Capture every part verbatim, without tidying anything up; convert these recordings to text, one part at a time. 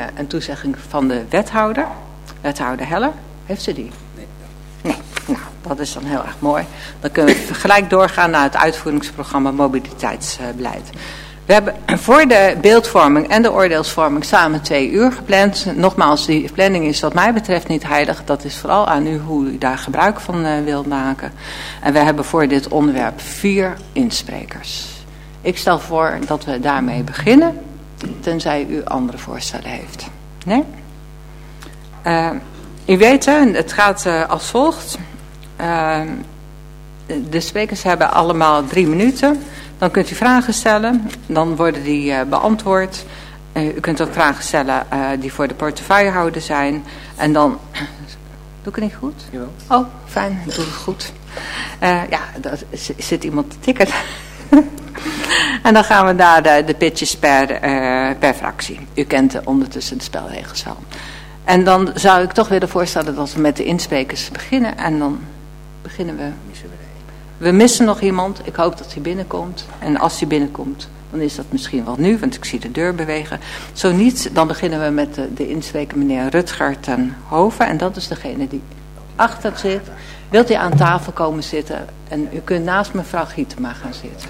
ontvangen een toezegging van de wethouder. Wethouder Heller. Heeft ze die? Nee. Nee. Nou, dat is dan heel erg mooi. Dan kunnen we gelijk doorgaan naar het uitvoeringsprogramma mobiliteitsbeleid. We hebben voor de beeldvorming en de oordeelsvorming samen twee uur gepland. Nogmaals, die planning is wat mij betreft niet heilig. Dat is vooral aan u hoe u daar gebruik van uh, wilt maken. En we hebben voor dit onderwerp vier insprekers. Ik stel voor dat we daarmee beginnen, tenzij u andere voorstellen heeft. Nee? Uh, u weet, het gaat uh, als volgt. Uh, de sprekers hebben allemaal drie minuten. Dan kunt u vragen stellen, dan worden die uh, beantwoord. Uh, u kunt ook vragen stellen uh, die voor de portefeuillehouder zijn. En dan... Doe ik het niet goed? Jawel. Oh, fijn, doe het goed. Uh, ja, er zit iemand te tikken. En dan gaan we naar de, de pitches per, uh, per fractie. U kent uh, ondertussen de spelregels wel. En dan zou ik toch willen voorstellen dat we met de insprekers beginnen. En dan beginnen we... We missen nog iemand. Ik hoop dat hij binnenkomt. En als hij binnenkomt, dan is dat misschien wel nu, want ik zie de deur bewegen. Zo niet, dan beginnen we met de, de inspreker meneer Rutger ten Hoven. En dat is degene die achter zit. Wilt u aan tafel komen zitten? En u kunt naast mevrouw Gietema gaan zitten.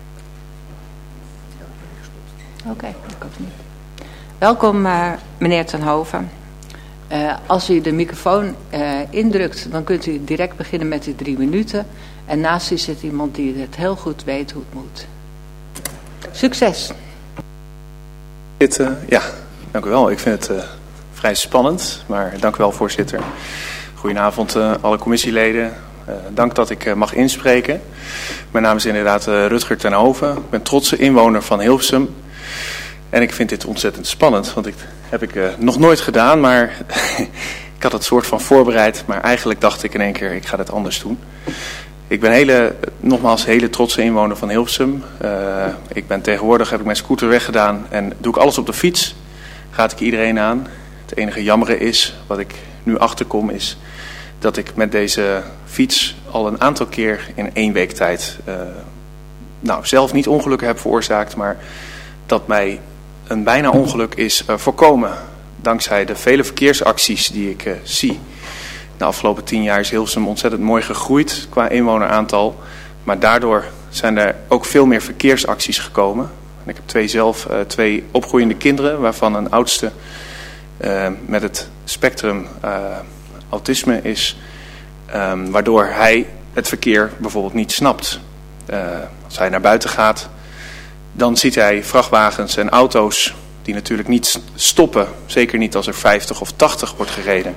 Oké, okay, dat kan niet. Welkom uh, meneer ten Hoven. Uh, als u de microfoon uh, indrukt, dan kunt u direct beginnen met die drie minuten. En naast u zit iemand die het heel goed weet hoe het moet. Succes. Dit, uh, ja, dank u wel. Ik vind het uh, vrij spannend, maar dank u wel, voorzitter. Goedenavond uh, alle commissieleden. Uh, dank dat ik uh, mag inspreken. Mijn naam is inderdaad uh, Rutger ten Hoven. Ik ben trotse inwoner van Hilversum. En ik vind dit ontzettend spannend, want ik heb ik uh, nog nooit gedaan, maar ik had het soort van voorbereid. Maar eigenlijk dacht ik in één keer, ik ga het anders doen. Ik ben hele, nogmaals hele trotse inwoner van Hilversum. Uh, ik ben tegenwoordig, heb ik mijn scooter weggedaan en doe ik alles op de fiets. Raad ik iedereen aan. Het enige jammere is, wat ik nu achterkom, is dat ik met deze fiets al een aantal keer in één week tijd, uh, nou zelf niet ongelukken heb veroorzaakt, maar dat mij een bijna ongeluk is uh, voorkomen. Dankzij de vele verkeersacties die ik uh, zie. De afgelopen tien jaar is Hilversum ontzettend mooi gegroeid qua inwoneraantal. Maar daardoor zijn er ook veel meer verkeersacties gekomen. En ik heb twee zelf uh, twee opgroeiende kinderen, waarvan een oudste uh, met het spectrum uh, autisme is. Um, waardoor hij het verkeer bijvoorbeeld niet snapt. Uh, als hij naar buiten gaat, dan ziet hij vrachtwagens en auto's die natuurlijk niet stoppen. Zeker niet als er vijftig of tachtig wordt gereden.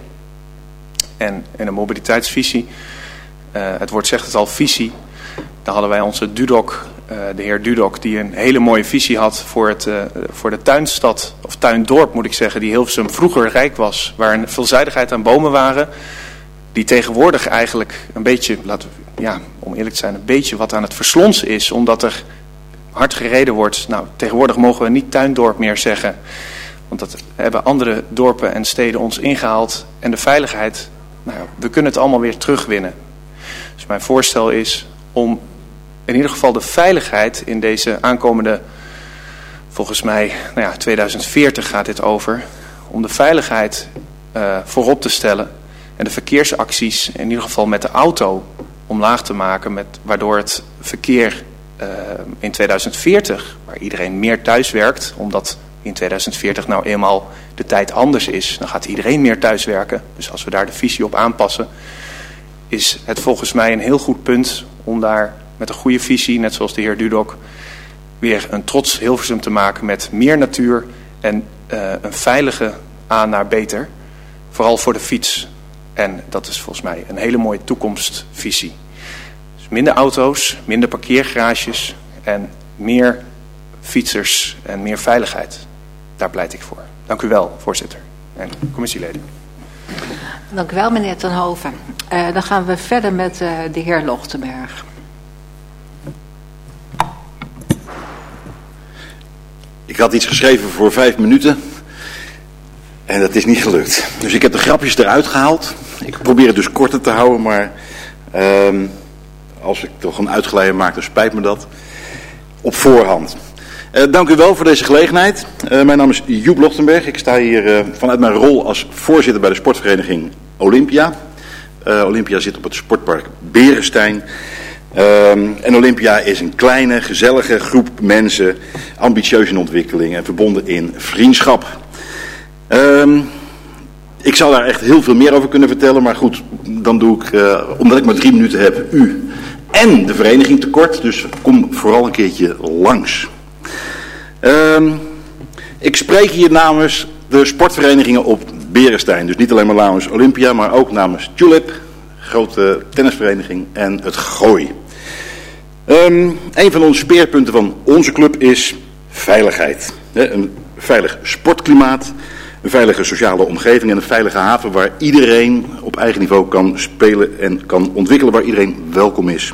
En in een mobiliteitsvisie, uh, het woord zegt het al, visie. Daar hadden wij onze Dudok, uh, de heer Dudok, die een hele mooie visie had voor, het, uh, voor de tuinstad, of tuindorp moet ik zeggen, die Hilversum vroeger rijk was. Waar een veelzijdigheid aan bomen waren, die tegenwoordig eigenlijk een beetje, laten we, ja, om eerlijk te zijn, een beetje wat aan het verslonsen is. Omdat er hard gereden wordt. Nou, tegenwoordig mogen we niet tuindorp meer zeggen. Want dat hebben andere dorpen en steden ons ingehaald. En de veiligheid, nou, we kunnen het allemaal weer terugwinnen. Dus mijn voorstel is om in ieder geval de veiligheid in deze aankomende, volgens mij, nou ja, tweeduizend veertig gaat dit over. Om de veiligheid uh, voorop te stellen. En de verkeersacties in ieder geval met de auto omlaag te maken. Met, waardoor het verkeer uh, in tweeduizend veertig, waar iedereen meer thuis werkt, omdat in tweeduizend veertig nou eenmaal de tijd anders is, dan gaat iedereen meer thuiswerken. Dus als we daar de visie op aanpassen, is het volgens mij een heel goed punt om daar met een goede visie, net zoals de heer Dudok, weer een trots Hilversum te maken met meer natuur en uh, een veilige aan naar beter. Vooral voor de fiets. En dat is volgens mij een hele mooie toekomstvisie. Dus minder auto's, minder parkeergarages en meer fietsers en meer veiligheid. Daar pleit ik voor. Dank u wel, voorzitter en commissieleden. Dank u wel, meneer ten Hoven. Uh, dan gaan we verder met uh, de heer Lochtenberg. Ik had iets geschreven voor vijf minuten en dat is niet gelukt. Dus ik heb de grapjes eruit gehaald. Ik probeer het dus korter te houden, maar uh, als ik toch een uitgeleide maak, dan spijt me dat. Op voorhand. Uh, dank u wel voor deze gelegenheid. Uh, mijn naam is Joep Lochtenberg. Ik sta hier uh, vanuit mijn rol als voorzitter bij de sportvereniging Olympia. Uh, Olympia zit op het sportpark Berestein. Uh, en Olympia is een kleine, gezellige groep mensen, ambitieus in ontwikkeling en verbonden in vriendschap. Uh, ik zou daar echt heel veel meer over kunnen vertellen, maar goed, dan doe ik, uh, omdat ik maar drie minuten heb, u en de vereniging tekort. Dus kom vooral een keertje langs. Uh, ik spreek hier namens de sportverenigingen op Berestein. Dus niet alleen maar namens Olympia, maar ook namens Tulip, grote tennisvereniging, en het Gooi. Um, een van onze speerpunten van onze club is veiligheid. He, een veilig sportklimaat, een veilige sociale omgeving en een veilige haven waar iedereen op eigen niveau kan spelen en kan ontwikkelen, waar iedereen welkom is.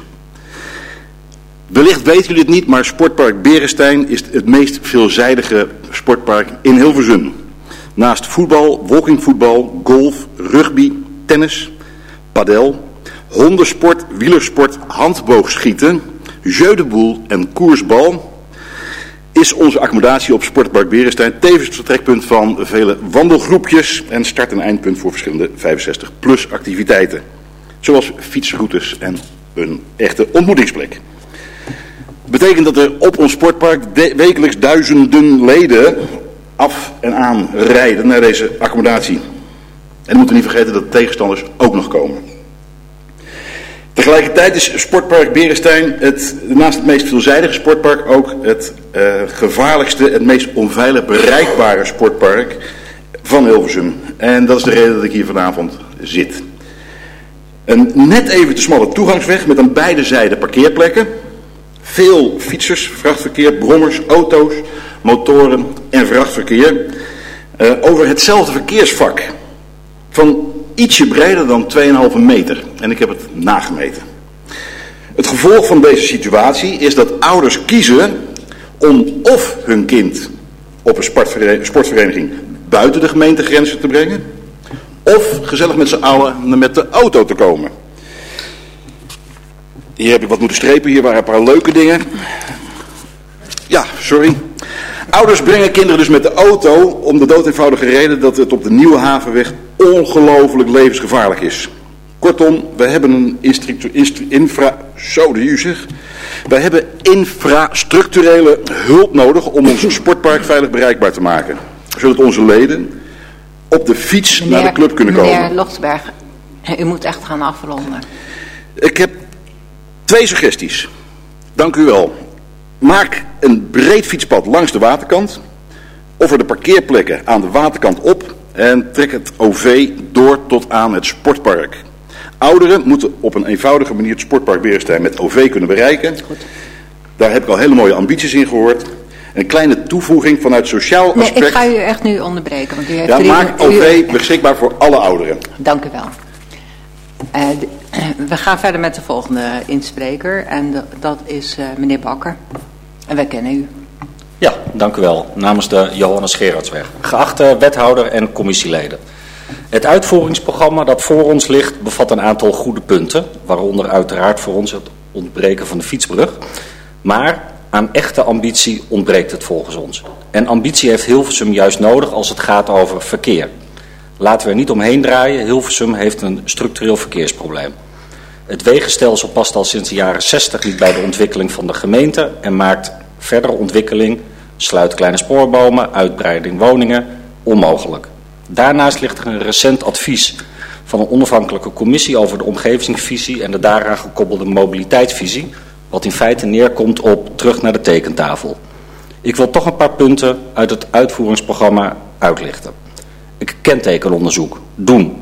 Wellicht weten jullie het niet, maar Sportpark Berestein is het meest veelzijdige sportpark in Hilversum. Naast voetbal, walkingvoetbal, golf, rugby, tennis, padel, hondensport, wielersport, handboogschieten, jeu de boule en koersbal is onze accommodatie op Sportpark Berestein tevens het vertrekpunt van vele wandelgroepjes en start- en eindpunt voor verschillende vijfenzestig plus activiteiten. Zoals fietsroutes en een echte ontmoetingsplek. Dat betekent dat er op ons sportpark de- wekelijks duizenden leden af en aan rijden naar deze accommodatie. En we moeten niet vergeten dat de tegenstanders ook nog komen. Tegelijkertijd is Sportpark Berestein het, naast het meest veelzijdige sportpark ook het uh, gevaarlijkste, het meest onveilig bereikbare sportpark van Hilversum. En dat is de reden dat ik hier vanavond zit. Een net even te smalle toegangsweg met aan beide zijden parkeerplekken. Veel fietsers, vrachtverkeer, brommers, auto's, motoren en vrachtverkeer. Uh, over hetzelfde verkeersvak. Van ietsje breder dan twee komma vijf meter. En ik heb het nagemeten. Het gevolg van deze situatie is dat ouders kiezen om of hun kind op een sportvereniging buiten de gemeentegrenzen te brengen, of gezellig met z'n allen met de auto te komen. Hier heb ik wat moeten strepen, hier waren een paar leuke dingen. Ja, sorry. Ouders brengen kinderen dus met de auto om de doodeenvoudige reden dat het op de Nieuwe Havenweg ongelooflijk levensgevaarlijk is. Kortom, we hebben een instru- instru- infra... Zo, de uur. Wij hebben infrastructurele hulp nodig om ons sportpark veilig bereikbaar te maken. Zodat onze leden op de fiets meneer, naar de club kunnen meneer komen. Meneer Lochtenberg, u moet echt gaan afronden. Ik heb twee suggesties. Dank u wel. Maak een breed fietspad langs de waterkant. Offer de parkeerplekken aan de waterkant op. En trek het O V door tot aan het sportpark. Ouderen moeten op een eenvoudige manier het sportpark Berestein met O V kunnen bereiken. Goed. Daar heb ik al hele mooie ambities in gehoord. Een kleine toevoeging vanuit sociaal aspect. Nee, ik ga u echt nu onderbreken. Want u heeft ja, drie... maak O V u... beschikbaar voor alle ouderen. Dank u wel. Uh, de, uh, we gaan verder met de volgende inspreker. En de, dat is uh, meneer Bakker. En wij kennen u. Ja, dank u wel. Namens de Johannes Gerardsweg. Geachte wethouder en commissieleden. Het uitvoeringsprogramma dat voor ons ligt bevat een aantal goede punten. Waaronder uiteraard voor ons het ontbreken van de fietsbrug. Maar aan echte ambitie ontbreekt het volgens ons. En ambitie heeft Hilversum juist nodig als het gaat over verkeer. Laten we er niet omheen draaien. Hilversum heeft een structureel verkeersprobleem. Het wegenstelsel past al sinds de jaren zestig niet bij de ontwikkeling van de gemeente en maakt verdere ontwikkeling, sluit kleine spoorbomen, uitbreiding woningen, onmogelijk. Daarnaast ligt er een recent advies van een onafhankelijke commissie over de omgevingsvisie en de daaraan gekoppelde mobiliteitsvisie, wat in feite neerkomt op terug naar de tekentafel. Ik wil toch een paar punten uit het uitvoeringsprogramma uitlichten. Ik kentekenonderzoek, doen.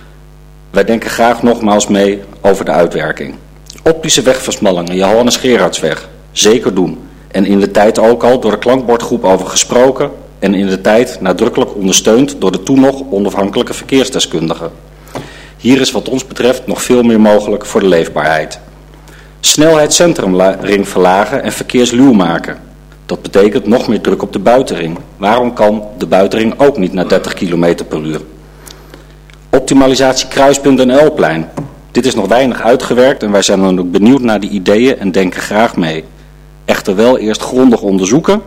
Wij denken graag nogmaals mee over de uitwerking. Optische wegversmallingen, Johannes Gerardsweg, zeker doen. En in de tijd ook al door de klankbordgroep over gesproken en in de tijd nadrukkelijk ondersteund door de toen nog onafhankelijke verkeersdeskundigen. Hier is wat ons betreft nog veel meer mogelijk voor de leefbaarheid. Snelheidscentrumring verlagen en verkeersluw maken. Dat betekent nog meer druk op de buitenring. Waarom kan de buitenring ook niet naar dertig kilometer per uur? Optimalisatie kruispunt en Uilplein. Dit is nog weinig uitgewerkt en wij zijn dan ook benieuwd naar die ideeën en denken graag mee. Echter wel eerst grondig onderzoeken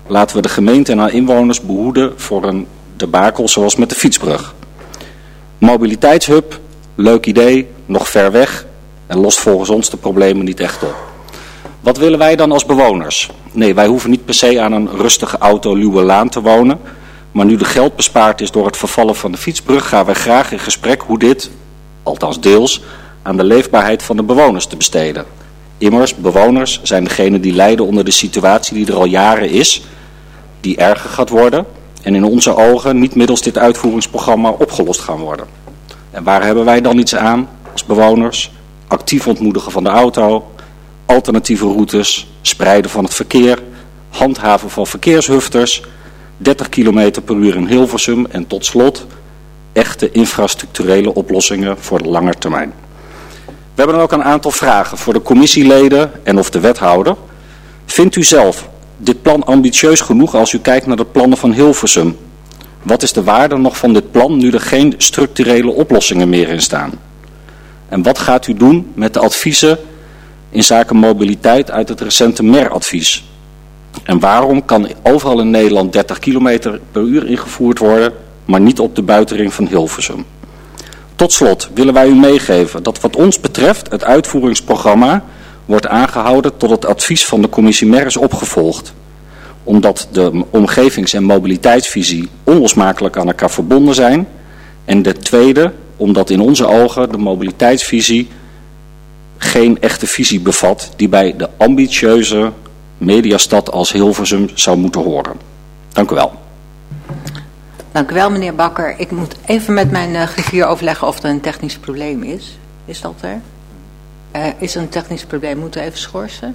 laten we de gemeente en haar inwoners behoeden voor een debakel zoals met de fietsbrug. Mobiliteitshub, leuk idee, nog ver weg en lost volgens ons de problemen niet echt op. Wat willen wij dan als bewoners? Nee, wij hoeven niet per se aan een rustige auto-luwe laan te wonen. Maar nu de geld bespaard is door het vervallen van de fietsbrug, gaan wij graag in gesprek hoe dit, althans deels, aan de leefbaarheid van de bewoners te besteden. Immers, bewoners zijn degenen die lijden onder de situatie die er al jaren is, die erger gaat worden en in onze ogen niet middels dit uitvoeringsprogramma opgelost gaan worden. En waar hebben wij dan iets aan als bewoners? Actief ontmoedigen van de auto, alternatieve routes, spreiden van het verkeer, handhaven van verkeershufters, dertig kilometer per uur in Hilversum en tot slot echte infrastructurele oplossingen voor de lange termijn. We hebben dan ook een aantal vragen voor de commissieleden en of de wethouder. Vindt u zelf dit plan ambitieus genoeg als u kijkt naar de plannen van Hilversum? Wat is de waarde nog van dit plan nu er geen structurele oplossingen meer in staan? En wat gaat u doen met de adviezen in zaken mobiliteit uit het recente M E R-advies? En waarom kan overal in Nederland dertig kilometer per uur ingevoerd worden, maar niet op de buitenring van Hilversum? Tot slot willen wij u meegeven dat wat ons betreft het uitvoeringsprogramma wordt aangehouden tot het advies van de commissie M E R is opgevolgd. Omdat de omgevings- en mobiliteitsvisie onlosmakelijk aan elkaar verbonden zijn. En de tweede, omdat in onze ogen de mobiliteitsvisie geen echte visie bevat die bij de ambitieuze mediastad als Hilversum zou moeten horen. Dank u wel. Dank u wel, meneer Bakker. Ik moet even met mijn uh, griffier overleggen of er een technisch probleem is. Is dat er? Uh, is er een technisch probleem? Moeten we even schorsen?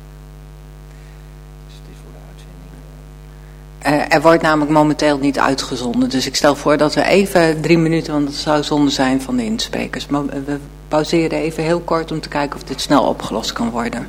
Uh, er wordt namelijk momenteel niet uitgezonden. Dus ik stel voor dat we even drie minuten, want dat zou zonde zijn van de insprekers. Maar we pauzeren even heel kort om te kijken of dit snel opgelost kan worden.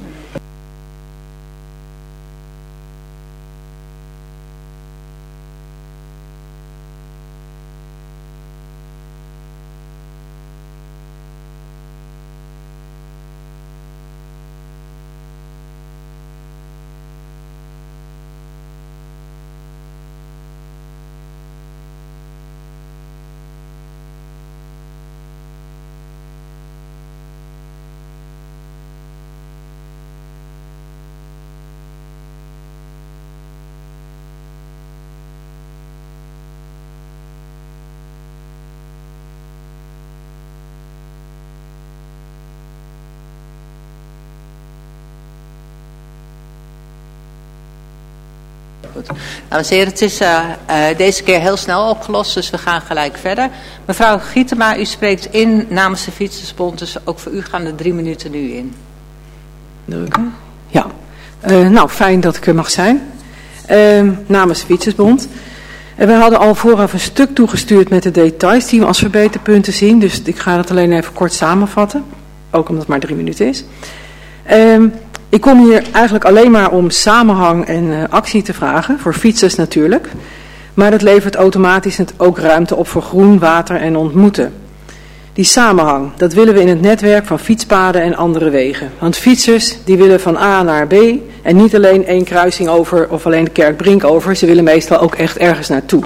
Goed. Dames en heren, het is uh, uh, deze keer heel snel opgelost, dus we gaan gelijk verder. Mevrouw Gietema, u spreekt in namens de Fietsersbond, dus ook voor u gaan de drie minuten nu in. Drukken? Ja. Uh, nou, fijn dat ik er mag zijn. Uh, namens de Fietsersbond. Uh, we hadden al vooraf een stuk toegestuurd met de details die we als verbeterpunten zien, dus ik ga het alleen even kort samenvatten, ook omdat het maar drie minuten is. Uh, Ik kom hier eigenlijk alleen maar om samenhang en uh, actie te vragen, voor fietsers natuurlijk. Maar dat levert automatisch ook ruimte op voor groen, water en ontmoeten. Die samenhang, dat willen we in het netwerk van fietspaden en andere wegen. Want fietsers, die willen van A naar B en niet alleen één kruising over of alleen de Kerkbrink over. Ze willen meestal ook echt ergens naartoe.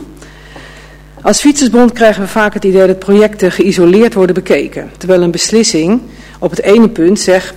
Als Fietsersbond krijgen we vaak het idee dat projecten geïsoleerd worden bekeken. Terwijl een beslissing op het ene punt, zeg P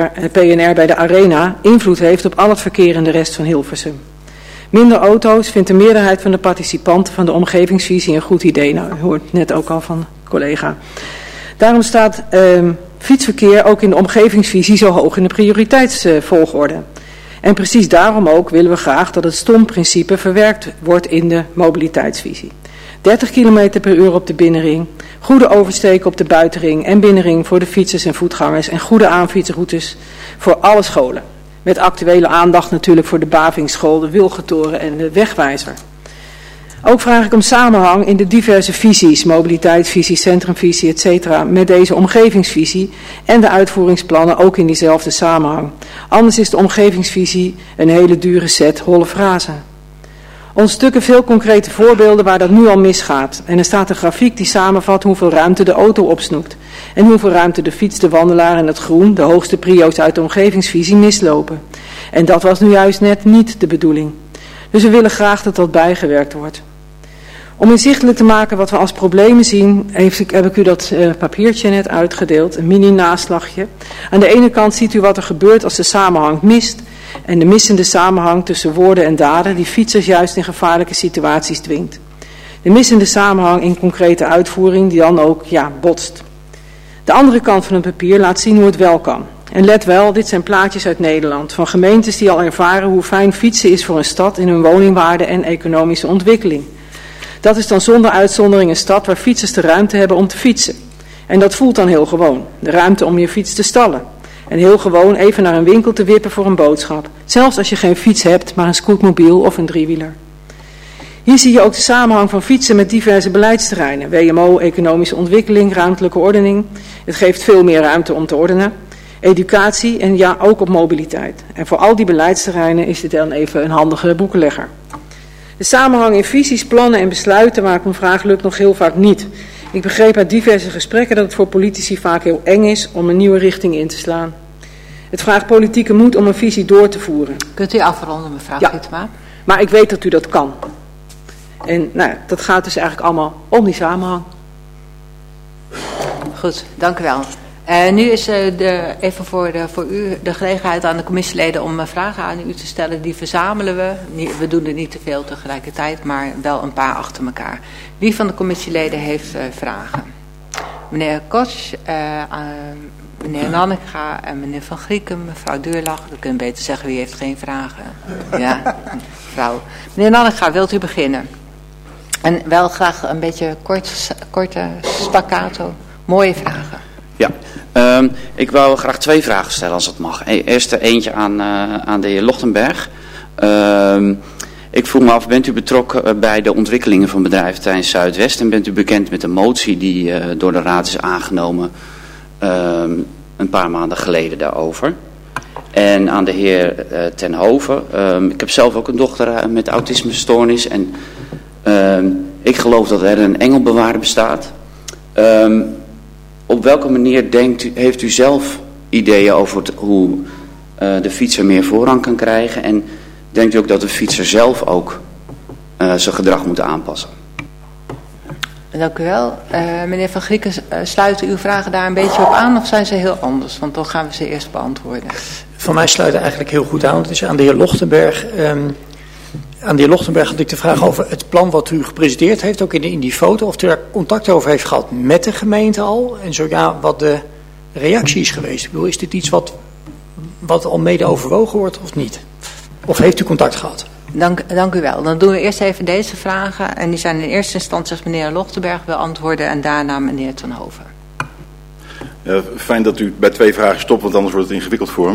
N R bij de Arena, invloed heeft op al het verkeer in de rest van Hilversum. Minder auto's vindt de meerderheid van de participanten van de omgevingsvisie een goed idee. Nou, u hoort net ook al van de collega. Daarom staat uh, fietsverkeer ook in de omgevingsvisie zo hoog in de prioriteitsvolgorde. Uh, en precies daarom ook willen we graag dat het STOM-principe verwerkt wordt in de mobiliteitsvisie. dertig kilometer per uur op de binnenring, goede oversteken op de buitenring en binnenring voor de fietsers en voetgangers en goede aanfietsroutes voor alle scholen. Met actuele aandacht natuurlijk voor de Bavingsschool, de Wilgentoren en de Wegwijzer. Ook vraag ik om samenhang in de diverse visies, mobiliteitsvisie, centrumvisie, et cetera, met deze omgevingsvisie en de uitvoeringsplannen ook in diezelfde samenhang. Anders is de omgevingsvisie een hele dure set holle frasen. Ons stukken veel concrete voorbeelden waar dat nu al misgaat. En er staat een grafiek die samenvat hoeveel ruimte de auto opsnoept. En hoeveel ruimte de fiets, de wandelaar en het groen, de hoogste prio's uit de omgevingsvisie, mislopen. En dat was nu juist net niet de bedoeling. Dus we willen graag dat dat bijgewerkt wordt. Om inzichtelijk te maken wat we als problemen zien, heeft, heb ik u dat uh, papiertje net uitgedeeld, een mini-naslagje. Aan de ene kant ziet u wat er gebeurt als de samenhang mist en de missende samenhang tussen woorden en daden die fietsers juist in gevaarlijke situaties dwingt. De missende samenhang in concrete uitvoering die dan ook ja, botst. De andere kant van het papier laat zien hoe het wel kan. En let wel, dit zijn plaatjes uit Nederland, van gemeentes die al ervaren hoe fijn fietsen is voor een stad in hun woningwaarde en economische ontwikkeling. Dat is dan zonder uitzondering een stad waar fietsers de ruimte hebben om te fietsen. En dat voelt dan heel gewoon, de ruimte om je fiets te stallen. En heel gewoon even naar een winkel te wippen voor een boodschap. Zelfs als je geen fiets hebt, maar een scootmobiel of een driewieler. Hier zie je ook de samenhang van fietsen met diverse beleidsterreinen. W M O, economische ontwikkeling, ruimtelijke ordening. Het geeft veel meer ruimte om te ordenen. Educatie en ja, ook op mobiliteit. En voor al die beleidsterreinen is dit dan even een handige boekenlegger. De samenhang in visies, plannen en besluiten waar ik om vraag lukt nog heel vaak niet. Ik begreep uit diverse gesprekken dat het voor politici vaak heel eng is om een nieuwe richting in te slaan. Het vraagt politieke moed om een visie door te voeren. Kunt u afronden, mevrouw ja. Gietema? Maar ik weet dat u dat kan. En nou, dat gaat dus eigenlijk allemaal om die samenhang. Goed, dank u wel. Uh, nu is uh, de, even voor, de, voor u de gelegenheid aan de commissieleden om uh, vragen aan u te stellen. Die verzamelen we. We doen er niet te veel tegelijkertijd, maar wel een paar achter elkaar. Wie van de commissieleden heeft uh, vragen? Meneer Koch, uh, uh, meneer Nannega en meneer Van Grieken, mevrouw Deurlach. We kunnen beter zeggen wie heeft geen vragen. Ja, mevrouw. Meneer Nannega, wilt u beginnen? En wel graag een beetje kort, korte staccato, mooie vragen. Ja, um, ik wou graag twee vragen stellen als dat mag. Eerst eentje aan, uh, aan de heer Lochtenberg. Um, ik vroeg me af, bent u betrokken bij de ontwikkelingen van bedrijventerrein Zuidwest en bent u bekend met de motie die uh, door de raad is aangenomen um, een paar maanden geleden daarover? En aan de heer uh, Ten Hove, um, ik heb zelf ook een dochter uh, met autismestoornis en um, ik geloof dat er een engelbewaarder bestaat. Um, Op welke manier denkt u, heeft u zelf ideeën over het, hoe uh, de fietser meer voorrang kan krijgen? En denkt u ook dat de fietser zelf ook uh, zijn gedrag moet aanpassen? Dank u wel. Uh, meneer Van Grieken, uh, sluiten uw vragen daar een beetje op aan of zijn ze heel anders? Want dan gaan we ze eerst beantwoorden. Van mij sluiten eigenlijk heel goed aan. Het is aan de heer Lochtenberg. Um, aan de heer Lochtenberg had ik de vraag over het plan wat u gepresenteerd heeft, ook in, de, in die foto, of u daar contact over heeft gehad met de gemeente al. En zo ja, wat de reactie is geweest. Ik bedoel, is dit iets wat, wat al mede overwogen wordt of niet? Of heeft u contact gehad? Dank, dank u wel. Dan doen we eerst even deze vragen. En die zijn in eerste instantie als meneer Lochtenberg wil antwoorden en daarna meneer Ten Hove. Uh, fijn dat u bij twee vragen stopt, want anders wordt het ingewikkeld voor me.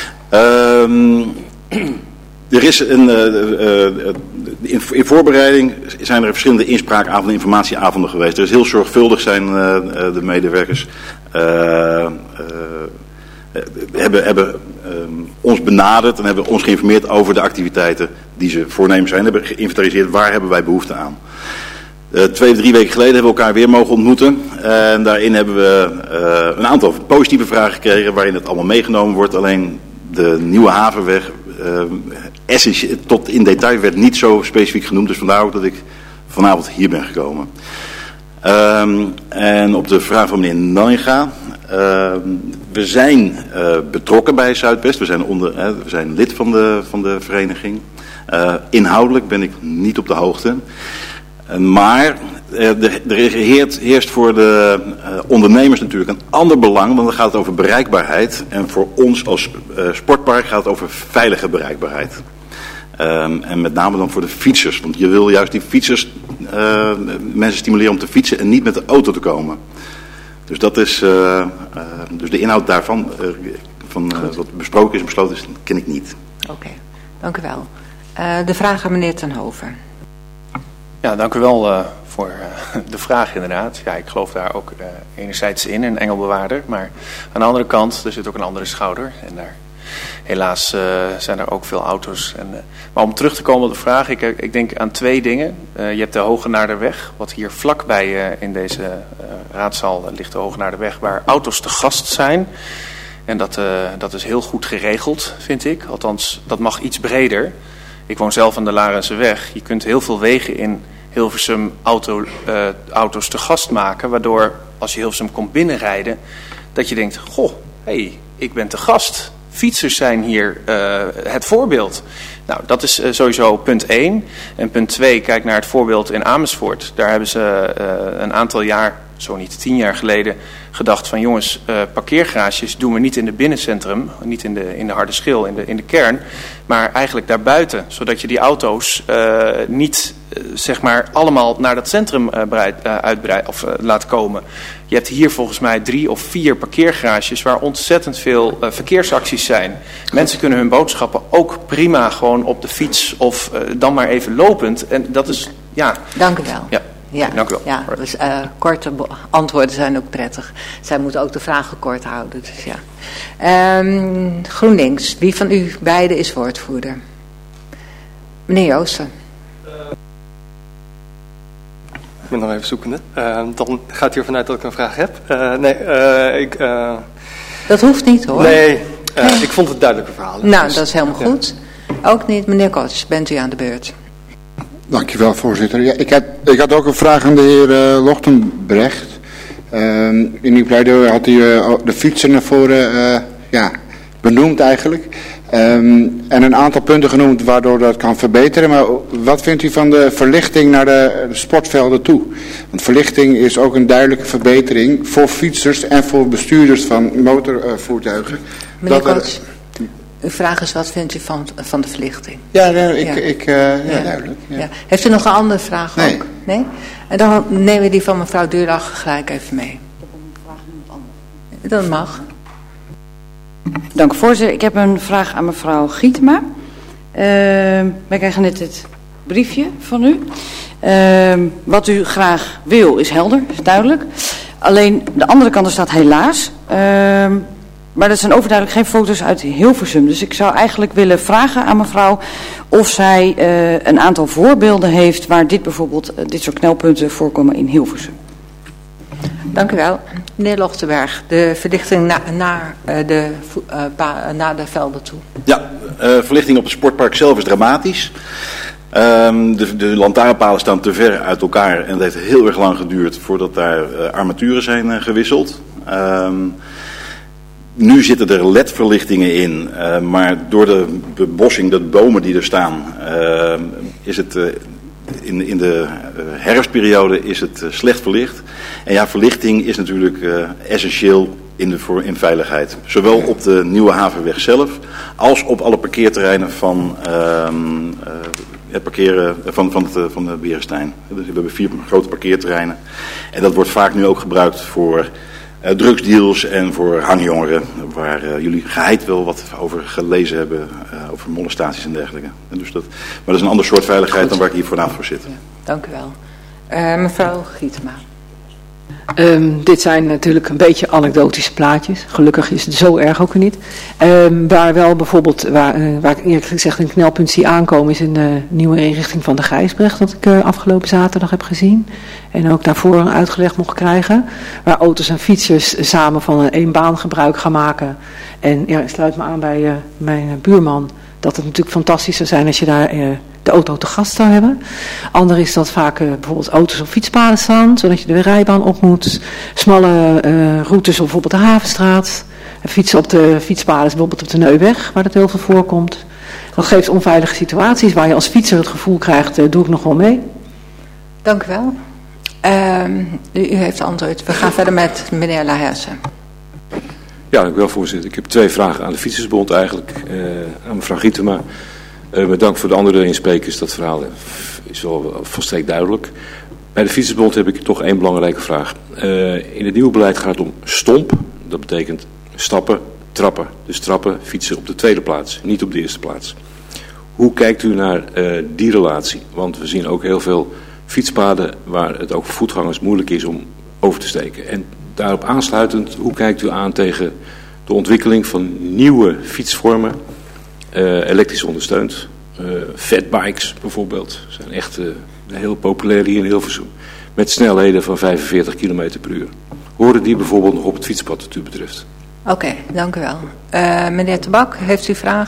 Uh, er is een, uh, uh, in, in voorbereiding zijn er verschillende inspraakavonden, informatieavonden geweest. Er is heel zorgvuldig zijn uh, de medewerkers uh, uh, hebben, hebben uh, ons benaderd en hebben ons geïnformeerd over de activiteiten die ze voornemen zijn. Hebben geïnventariseerd waar hebben wij behoefte aan. Uh, twee, drie weken geleden hebben we elkaar weer mogen ontmoeten. Uh, en daarin hebben we uh, een aantal positieve vragen gekregen waarin het allemaal meegenomen wordt. Alleen de nieuwe havenweg uh, essentieel, tot in detail werd niet zo specifiek genoemd. Dus vandaar ook dat ik vanavond hier ben gekomen. Um, en op de vraag van meneer Nanninga. Uh, we zijn uh, betrokken bij Zuidwest. We zijn, onder, uh, we zijn lid van de, van de vereniging. Uh, inhoudelijk ben ik niet op de hoogte. Uh, maar uh, er heerst, heerst voor de uh, ondernemers natuurlijk een ander belang. Want dan gaat het over bereikbaarheid. En voor ons als uh, sportpark gaat het over veilige bereikbaarheid. Um, en met name dan voor de fietsers. Want je wil juist die fietsers, uh, mensen stimuleren om te fietsen en niet met de auto te komen. Dus dat is, uh, uh, dus de inhoud daarvan, uh, van uh, wat besproken is en besloten is, ken ik niet. Oké, okay, dank u wel. Uh, de vraag aan meneer Ten Hove. Ja, dank u wel uh, voor uh, de vraag inderdaad. Ja, ik geloof daar ook uh, enerzijds in, een engelbewaarder. Maar aan de andere kant, er zit ook een andere schouder. En daar, helaas uh, zijn er ook veel auto's. En, uh, maar om terug te komen op de vraag, ik, ik denk aan twee dingen. Uh, je hebt de Hogenaarderweg, wat hier vlakbij uh, in deze uh, raadzaal uh, ligt de Hogenaarderweg, waar auto's te gast zijn. En dat, uh, dat is heel goed geregeld, vind ik. Althans, dat mag iets breder. Ik woon zelf aan de Larenseweg. Je kunt heel veel wegen in Hilversum auto, uh, auto's te gast maken, waardoor als je Hilversum komt binnenrijden, dat je denkt, goh, hé, hey, ik ben te gast. Fietsers zijn hier uh, het voorbeeld. Nou, dat is uh, sowieso punt één. En punt twee, kijk naar het voorbeeld in Amersfoort. Daar hebben ze uh, een aantal jaar, zo niet tien jaar geleden, gedacht van jongens, uh, parkeergarages doen we niet in het binnencentrum, niet in de, in de harde schil, in de, in de kern, maar eigenlijk daarbuiten, zodat je die auto's uh, niet uh, zeg maar allemaal naar dat centrum uh, breid, uh, uitbreid, of uh, laat komen. Je hebt hier volgens mij drie of vier parkeergarages waar ontzettend veel uh, verkeersacties zijn. Mensen kunnen hun boodschappen ook prima gewoon op de fiets of uh, dan maar even lopend. En dat is, ja. Dank u wel. Ja. Ja, dank u wel. Ja, dus uh, korte antwoorden zijn ook prettig. Zij moeten ook de vragen kort houden. Dus ja. Um, GroenLinks, wie van u beiden is woordvoerder? Meneer Joosten. Uh, ik ben nog even zoekende. Uh, dan gaat hij ervan uit dat ik een vraag heb. Uh, nee, uh, ik... Uh, dat hoeft niet hoor. Nee, uh, nee. Ik vond het duidelijke verhalen. Nou, dus, dat is helemaal ja. goed. Ook niet. Meneer Kots, bent u aan de beurt? Dankjewel, voorzitter. Ja, ik, had, ik had ook een vraag aan de heer uh, Lochtenbrecht. Uh, in uw pleidooi had u uh, de fietsen naar voren uh, ja, benoemd eigenlijk. Um, en een aantal punten genoemd waardoor dat kan verbeteren. Maar wat vindt u van de verlichting naar de, de sportvelden toe? Want verlichting is ook een duidelijke verbetering voor fietsers en voor bestuurders van motorvoertuigen. Meneer Kots. Uw vraag is, wat vindt u van, van de verlichting? Ja, nee, ik, ja. ik uh, ja, ja. duidelijk. Ja. Ja. Heeft u nog een andere vraag nee. ook? Nee? En dan nemen we die van mevrouw Deurdag gelijk even mee. Dat mag. Dank u, voorzitter. Ik heb een vraag aan mevrouw Gietema. Uh, wij krijgen net het briefje van u. Uh, wat u graag wil is helder, is duidelijk. Alleen de andere kant er staat helaas... Uh, Maar dat zijn overduidelijk geen foto's uit Hilversum. Dus ik zou eigenlijk willen vragen aan mevrouw of zij uh, een aantal voorbeelden heeft waar dit bijvoorbeeld, uh, dit soort knelpunten voorkomen in Hilversum. Dank u wel. Meneer Lochtenberg, de verlichting na, naar, uh, de, uh, pa, naar de velden toe. Ja, uh, verlichting op het sportpark zelf is dramatisch. Um, de, de lantaarnpalen staan te ver uit elkaar en het heeft heel erg lang geduurd voordat daar uh, armaturen zijn uh, gewisseld. Um, Nu zitten er L E D-verlichtingen in, uh, maar door de bebossing, de bomen die er staan, uh, is het uh, in, in de uh, herfstperiode is het uh, slecht verlicht. En ja, verlichting is natuurlijk uh, essentieel in, de, voor, in veiligheid. Zowel op de Nieuwe Havenweg zelf, als op alle parkeerterreinen van, uh, uh, het parkeren, van, van, het, van de Berestein. Dus we hebben vier grote parkeerterreinen. En dat wordt vaak nu ook gebruikt voor... Uh, drugsdeals en voor hangjongeren, waar uh, jullie geheid wel wat over gelezen hebben, uh, over molestaties en dergelijke. En dus dat, maar dat is een ander soort veiligheid Goed. dan waar ik hier vanavond voor zit. Ja, dank u wel. Uh, mevrouw Gietema. Um, dit zijn natuurlijk een beetje anekdotische plaatjes. Gelukkig is het zo erg ook niet. Um, waar wel bijvoorbeeld, waar, uh, waar ik eerlijk gezegd een knelpunt zie aankomen, is in de nieuwe inrichting van de Gijsbrecht, dat ik uh, afgelopen zaterdag heb gezien. En ook daarvoor een uitgelegd mocht krijgen. Waar auto's en fietsers samen van een eenbaan gebruik gaan maken. En ja, ik sluit me aan bij uh, mijn buurman. Dat het natuurlijk fantastisch zou zijn als je daar uh, de auto te gast zou hebben. Ander is dat vaak uh, bijvoorbeeld auto's op fietspaden staan, zodat je de rijbaan op moet. Smalle uh, routes, bijvoorbeeld de Havenstraat. Fietsen op de fietspaden, bijvoorbeeld op de Neuweg, waar dat heel veel voorkomt. Dat geeft onveilige situaties waar je als fietser het gevoel krijgt, uh, doe ik nog wel mee. Dank u wel. Uh, u, u heeft antwoord. We gaan verder met meneer Laherse. Ja, dank u wel, voorzitter. Ik heb twee vragen aan de Fietsersbond eigenlijk. Uh, aan mevrouw Gietema. Uh, met dank voor de andere insprekers. Dat verhaal is wel volstrekt duidelijk. Bij de Fietsersbond heb ik toch één belangrijke vraag. Uh, in het nieuwe beleid gaat het om stomp. Dat betekent stappen, trappen. Dus trappen, fietsen op de tweede plaats, niet op de eerste plaats. Hoe kijkt u naar uh, die relatie? Want we zien ook heel veel fietspaden waar het ook voor voetgangers moeilijk is om over te steken. En daarop aansluitend, hoe kijkt u aan tegen de ontwikkeling van nieuwe fietsvormen, uh, elektrisch ondersteund? Uh, fatbikes bijvoorbeeld, zijn echt uh, heel populair hier in Hilversum. Met snelheden van vijfenveertig kilometer per uur. Horen die bijvoorbeeld nog op het fietspad wat u betreft? Oké, okay, dank u wel. Uh, meneer Tabak, heeft u vragen?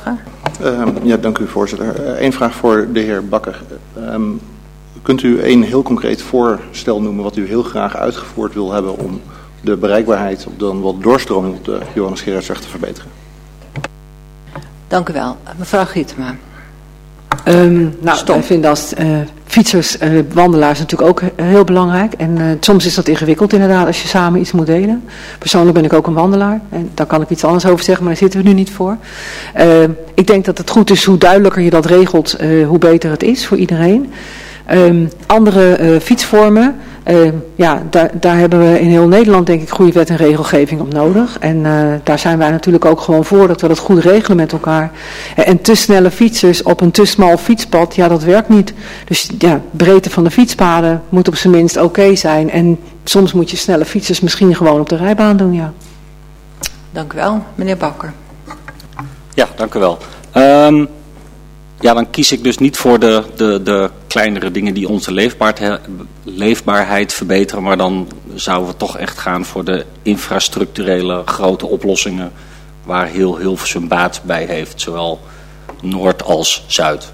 Um, ja, dank u voorzitter. Eén uh, vraag voor de heer Bakker. Um, kunt u een heel concreet voorstel noemen wat u heel graag uitgevoerd wil hebben om de bereikbaarheid op dan wat doorstroming op de Johannes Gerardsweg te verbeteren? Dank u wel. Mevrouw Gietema. Um, nou, Stop. Wij vinden als uh, fietsers, uh, wandelaars natuurlijk ook heel belangrijk. En uh, soms is dat ingewikkeld inderdaad als je samen iets moet delen. Persoonlijk ben ik ook een wandelaar. En daar kan ik iets anders over zeggen, maar daar zitten we nu niet voor. Uh, ik denk dat het goed is hoe duidelijker je dat regelt, uh, hoe beter het is voor iedereen. Um, andere uh, fietsvormen, uh, ja, daar, daar hebben we in heel Nederland denk ik goede wet en regelgeving op nodig. En uh, daar zijn wij natuurlijk ook gewoon voor dat we dat goed regelen met elkaar. Uh, en te snelle fietsers op een te smal fietspad, ja dat werkt niet. Dus ja, breedte van de fietspaden moet op zijn minst oké okay zijn. En soms moet je snelle fietsers misschien gewoon op de rijbaan doen, ja. Dank u wel. Meneer Bakker. Ja, dank u wel. Um, Ja, dan kies ik dus niet voor de, de, de kleinere dingen die onze leefbaarheid, leefbaarheid verbeteren. Maar dan zouden we toch echt gaan voor de infrastructurele grote oplossingen waar heel Hilversum baat bij heeft. Zowel Noord als Zuid.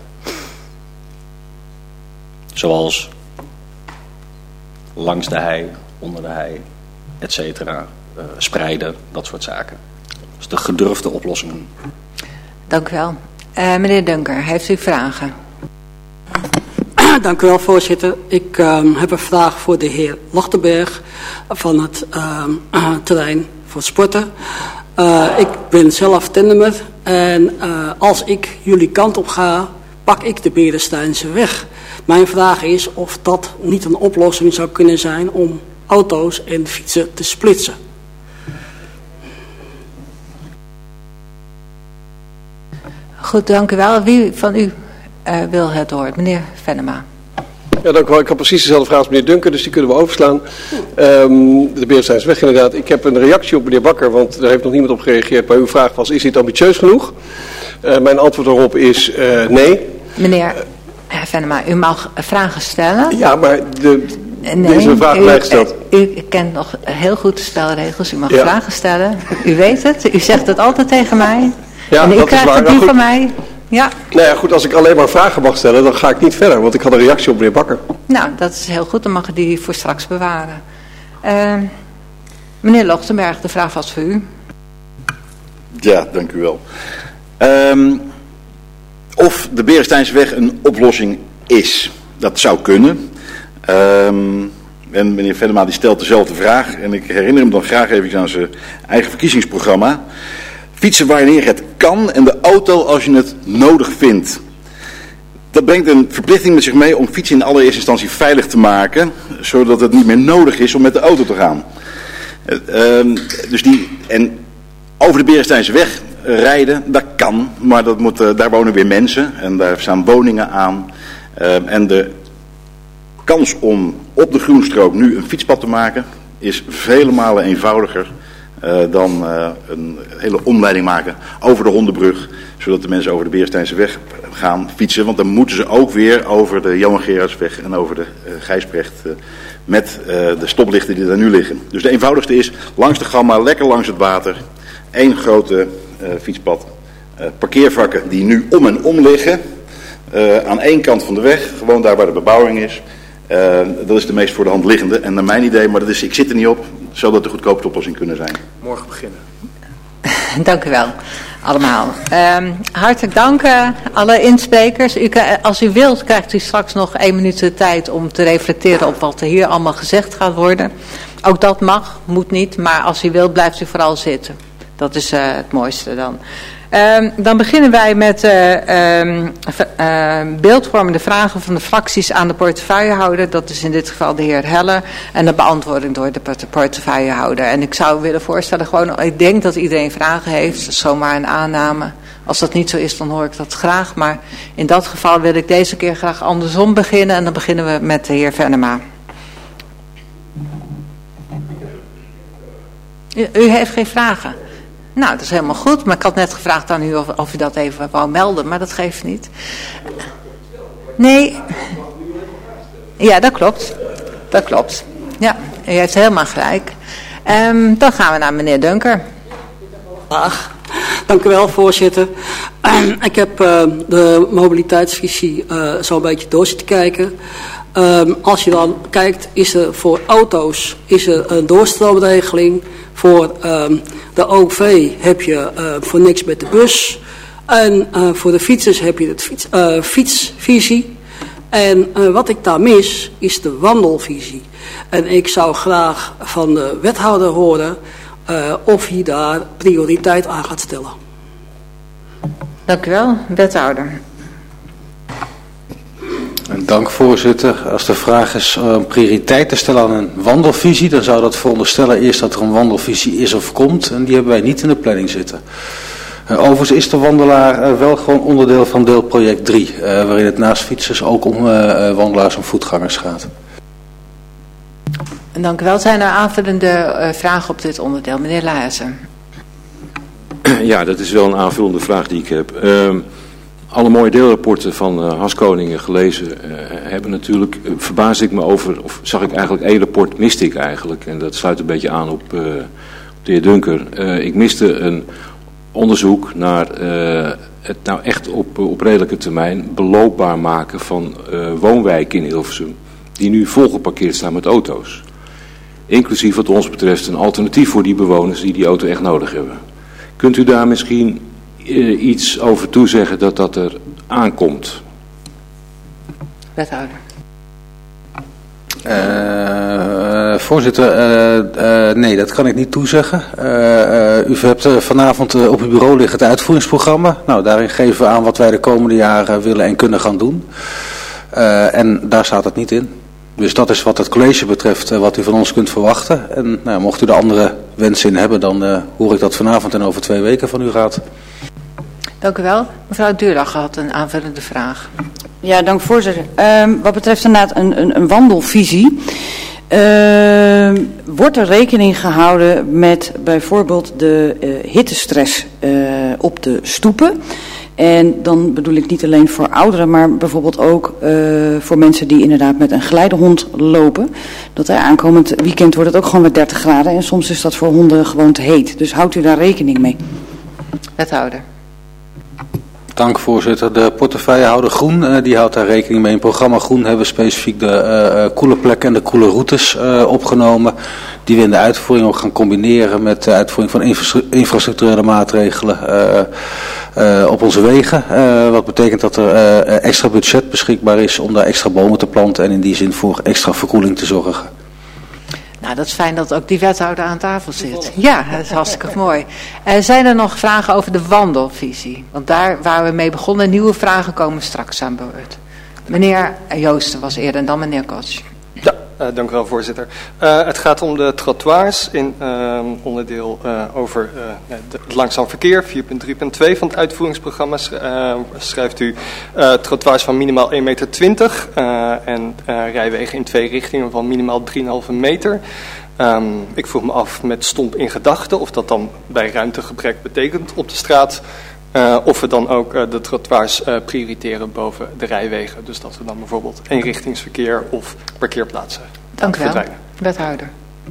Zoals langs de hei, onder de hei, et cetera. Uh, spreiden, dat soort zaken. Dus de gedurfde oplossingen. Dank u wel. Uh, meneer Dunker, heeft u vragen? Dank u wel, voorzitter. Ik uh, heb een vraag voor de heer Lochtenberg van het uh, uh, terrein voor sporten. Uh, ik ben zelf tendemer en uh, als ik jullie kant op ga, pak ik de Beresteinse weg. Mijn vraag is of dat niet een oplossing zou kunnen zijn om auto's en fietsen te splitsen. Goed, dank u wel. Wie van u uh, wil het woord? Meneer Venema. Ja, dank u wel. Ik had precies dezelfde vraag als meneer Dunker, dus die kunnen we overslaan. Um, de Beresteinsweg inderdaad. Ik heb een reactie op meneer Bakker, want daar heeft nog niemand op gereageerd. Maar uw vraag was, is dit ambitieus genoeg? Uh, mijn antwoord daarop is uh, nee. Meneer uh, Venema, u mag vragen stellen. Ja, maar de, nee, deze vraag mij gesteld. U, u kent nog heel goed de spelregels. U mag ja. vragen stellen. U weet het. U zegt het altijd tegen mij. Ja, en u dat krijgt is waar. het die nou, van mij. Ja. Nou ja, goed, als ik alleen maar vragen mag stellen, dan ga ik niet verder. Want ik had een reactie op meneer Bakker. Nou, dat is heel goed. Dan mag ik die voor straks bewaren. Uh, meneer Lochtenberg, de vraag was voor u. Ja, dank u wel. Um, of de Beresteinsweg een oplossing is. Dat zou kunnen. Um, en meneer Venema die stelt dezelfde vraag. En ik herinner hem dan graag even aan zijn eigen verkiezingsprogramma. Fietsen wanneer het kan en de auto als je het nodig vindt. Dat brengt een verplichting met zich mee om fietsen in allereerste instantie veilig te maken. Zodat het niet meer nodig is om met de auto te gaan. Uh, dus die, en over de Beresteinsweg rijden, dat kan. Maar dat moet, uh, daar wonen weer mensen en daar staan woningen aan. Uh, en de kans om op de groenstrook nu een fietspad te maken is vele malen eenvoudiger. Uh, dan uh, een hele omleiding maken over de Hondenbrug, zodat de mensen over de Beresteinse weg gaan fietsen. Want dan moeten ze ook weer over de Johan Gerardsweg en over de uh, Gijsbrecht uh, met uh, de stoplichten die daar nu liggen. Dus de eenvoudigste is langs de Gamma, lekker langs het water, één grote uh, fietspad, uh, parkeervakken die nu om en om liggen, uh, aan één kant van de weg, gewoon daar waar de bebouwing is. Uh, dat is de meest voor de hand liggende en naar mijn idee, maar dat is, ik zit er niet op, zou dat de goedkoopste oplossing kunnen zijn. Morgen beginnen. Dank u wel, allemaal. Um, hartelijk dank uh, alle insprekers. U, als u wilt krijgt u straks nog één minuut de tijd om te reflecteren op wat er hier allemaal gezegd gaat worden. Ook dat mag, moet niet, maar als u wilt blijft u vooral zitten. Dat is uh, het mooiste dan. Um, dan beginnen wij met uh, um, uh, beeldvormende vragen van de fracties aan de portefeuillehouder. Dat is in dit geval de heer Heller. En de beantwoording door de portefeuillehouder. En ik zou willen voorstellen, gewoon, ik denk dat iedereen vragen heeft. Zomaar een aanname. Als dat niet zo is, dan hoor ik dat graag. Maar in dat geval wil ik deze keer graag andersom beginnen. En dan beginnen we met de heer Venema. U, u heeft geen vragen? Nou, dat is helemaal goed, maar ik had net gevraagd aan u of, of u dat even wou melden, maar dat geeft niet. Nee. Ja, dat klopt. Dat klopt. Ja, u heeft helemaal gelijk. Um, dan gaan we naar meneer Dunker. Dag. Dank u wel, voorzitter. ik heb uh, de mobiliteitsvisie uh, zo'n beetje door zitten kijken. Um, als je dan kijkt, is er voor auto's is er een doorstroomregeling. Voor um, de O V heb je uh, voor niks met de bus. En uh, voor de fietsers heb je het fiets, uh, fietsvisie. En uh, wat ik daar mis, is de wandelvisie. En ik zou graag van de wethouder horen uh, of hij daar prioriteit aan gaat stellen. Dank u wel, wethouder. Dank voorzitter. Als de vraag is om uh, prioriteit te stellen aan een wandelvisie, dan zou dat veronderstellen eerst dat er een wandelvisie is of komt. En die hebben wij niet in de planning zitten. Uh, overigens is de wandelaar uh, wel gewoon onderdeel van deelproject drie, uh, waarin het naast fietsers ook om uh, uh, wandelaars en voetgangers gaat. En dank u wel. Zijn er aanvullende uh, vragen op dit onderdeel? Meneer Laarsen. Ja, dat is wel een aanvullende vraag die ik heb. Uh, alle mooie deelrapporten van uh, Haskoningen gelezen uh, hebben natuurlijk, uh, verbaasde ik me over, of zag ik eigenlijk één rapport, miste ik eigenlijk. En dat sluit een beetje aan op, uh, op de heer Dunker. Uh, ik miste een onderzoek naar uh, het nou echt op, op redelijke termijn beloopbaar maken van uh, woonwijken in Hilversum, die nu volgeparkeerd staan met auto's. Inclusief wat ons betreft een alternatief voor die bewoners die die auto echt nodig hebben. Kunt u daar misschien uh, iets over toezeggen dat dat er aankomt? Wethouder. Uh, voorzitter, uh, uh, nee, dat kan ik niet toezeggen. Uh, uh, u hebt uh, vanavond uh, op uw bureau liggen het uitvoeringsprogramma. Nou, daarin geven we aan wat wij de komende jaren willen en kunnen gaan doen. Uh, en daar staat het niet in. Dus dat is wat het college betreft uh, wat u van ons kunt verwachten. En nou, mocht u er andere wensen in hebben, dan uh, hoor ik dat vanavond en over twee weken van u raad. Dank u wel. Mevrouw Deurdag had een aanvullende vraag. Ja, dank voorzitter. Um, wat betreft inderdaad een, een, een wandelvisie. Uh, wordt er rekening gehouden met bijvoorbeeld de uh, hittestress uh, op de stoepen? En dan bedoel ik niet alleen voor ouderen, maar bijvoorbeeld ook uh, voor mensen die inderdaad met een geleidehond lopen. Dat er aankomend weekend wordt het ook gewoon met dertig graden en soms is dat voor honden gewoon te heet. Dus houdt u daar rekening mee? Wethouder. Dank voorzitter. De portefeuillehouder Groen, uh, die houdt daar rekening mee. In het programma Groen hebben we specifiek de uh, koele plekken en de koele routes uh, opgenomen. Die we in de uitvoering ook gaan combineren met de uitvoering van infra infrastructurele maatregelen uh, uh, op onze wegen. Uh, wat betekent dat er uh, extra budget beschikbaar is om daar extra bomen te planten en in die zin voor extra verkoeling te zorgen. Nou, dat is fijn dat ook die wethouder aan tafel zit. Ja, dat is hartstikke mooi. Uh, zijn er nog vragen over de wandelvisie? Want daar waren we mee begonnen. Nieuwe vragen komen straks aan boord. Meneer Joosten was eerder en dan meneer Kots. Ja, uh, dank u wel voorzitter. Uh, het gaat om de trottoirs in uh, onderdeel uh, over uh, het langzaam verkeer, vier punt drie punt twee van het uitvoeringsprogramma. Uh, schrijft u uh, trottoirs van minimaal één meter twintig uh, en uh, rijwegen in twee richtingen van minimaal drie komma vijf meter. Um, ik vroeg me af met stomp in gedachten of dat dan bij ruimtegebrek betekent op de straat. Uh, of we dan ook uh, de trottoirs uh, prioriteren boven de rijwegen. Dus dat we dan bijvoorbeeld eenrichtingsverkeer of parkeerplaatsen Dank u wel, wethouder.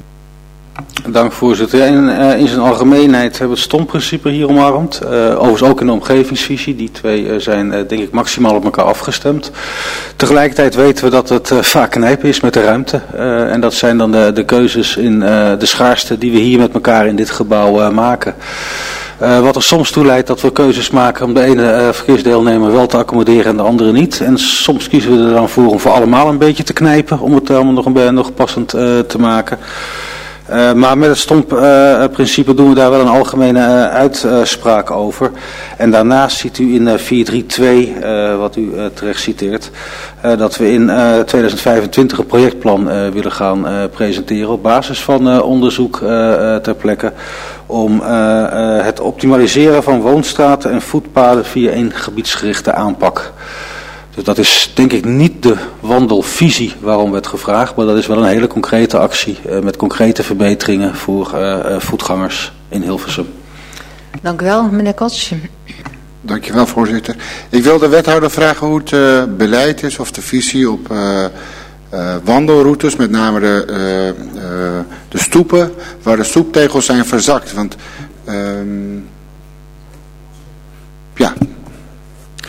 Dank voorzitter. In, uh, in zijn algemeenheid hebben we het stompprincipe hier omarmd. Uh, overigens ook in de omgevingsvisie. Die twee uh, zijn uh, denk ik maximaal op elkaar afgestemd. Tegelijkertijd weten we dat het uh, vaak knijpen is met de ruimte. Uh, en dat zijn dan de, de keuzes in uh, de schaarste die we hier met elkaar in dit gebouw uh, maken. Uh, wat er soms toe leidt dat we keuzes maken om de ene uh, verkeersdeelnemer wel te accommoderen en de andere niet. En soms kiezen we er dan voor om voor allemaal een beetje te knijpen om het allemaal nog, een, nog passend uh, te maken. Uh, maar met het stompprincipe uh, doen we daar wel een algemene uh, uitspraak over. En daarnaast ziet u in uh, vier drie twee, uh, wat u uh, terecht citeert, uh, dat we in uh, tweeduizend vijfentwintig een projectplan uh, willen gaan uh, presenteren op basis van uh, onderzoek uh, uh, ter plekke om uh, uh, het optimaliseren van woonstraten en voetpaden via een gebiedsgerichte aanpak. Dus dat is denk ik niet de wandelvisie waarom werd gevraagd, maar dat is wel een hele concrete actie uh, met concrete verbeteringen voor uh, uh, voetgangers in Hilversum. Dank u wel, meneer Kots. Dankjewel, voorzitter. Ik wil de wethouder vragen hoe het uh, beleid is of de visie op uh, uh, wandelroutes, met name de, uh, uh, de stoepen, waar de stoeptegels zijn verzakt. Want uh, ja,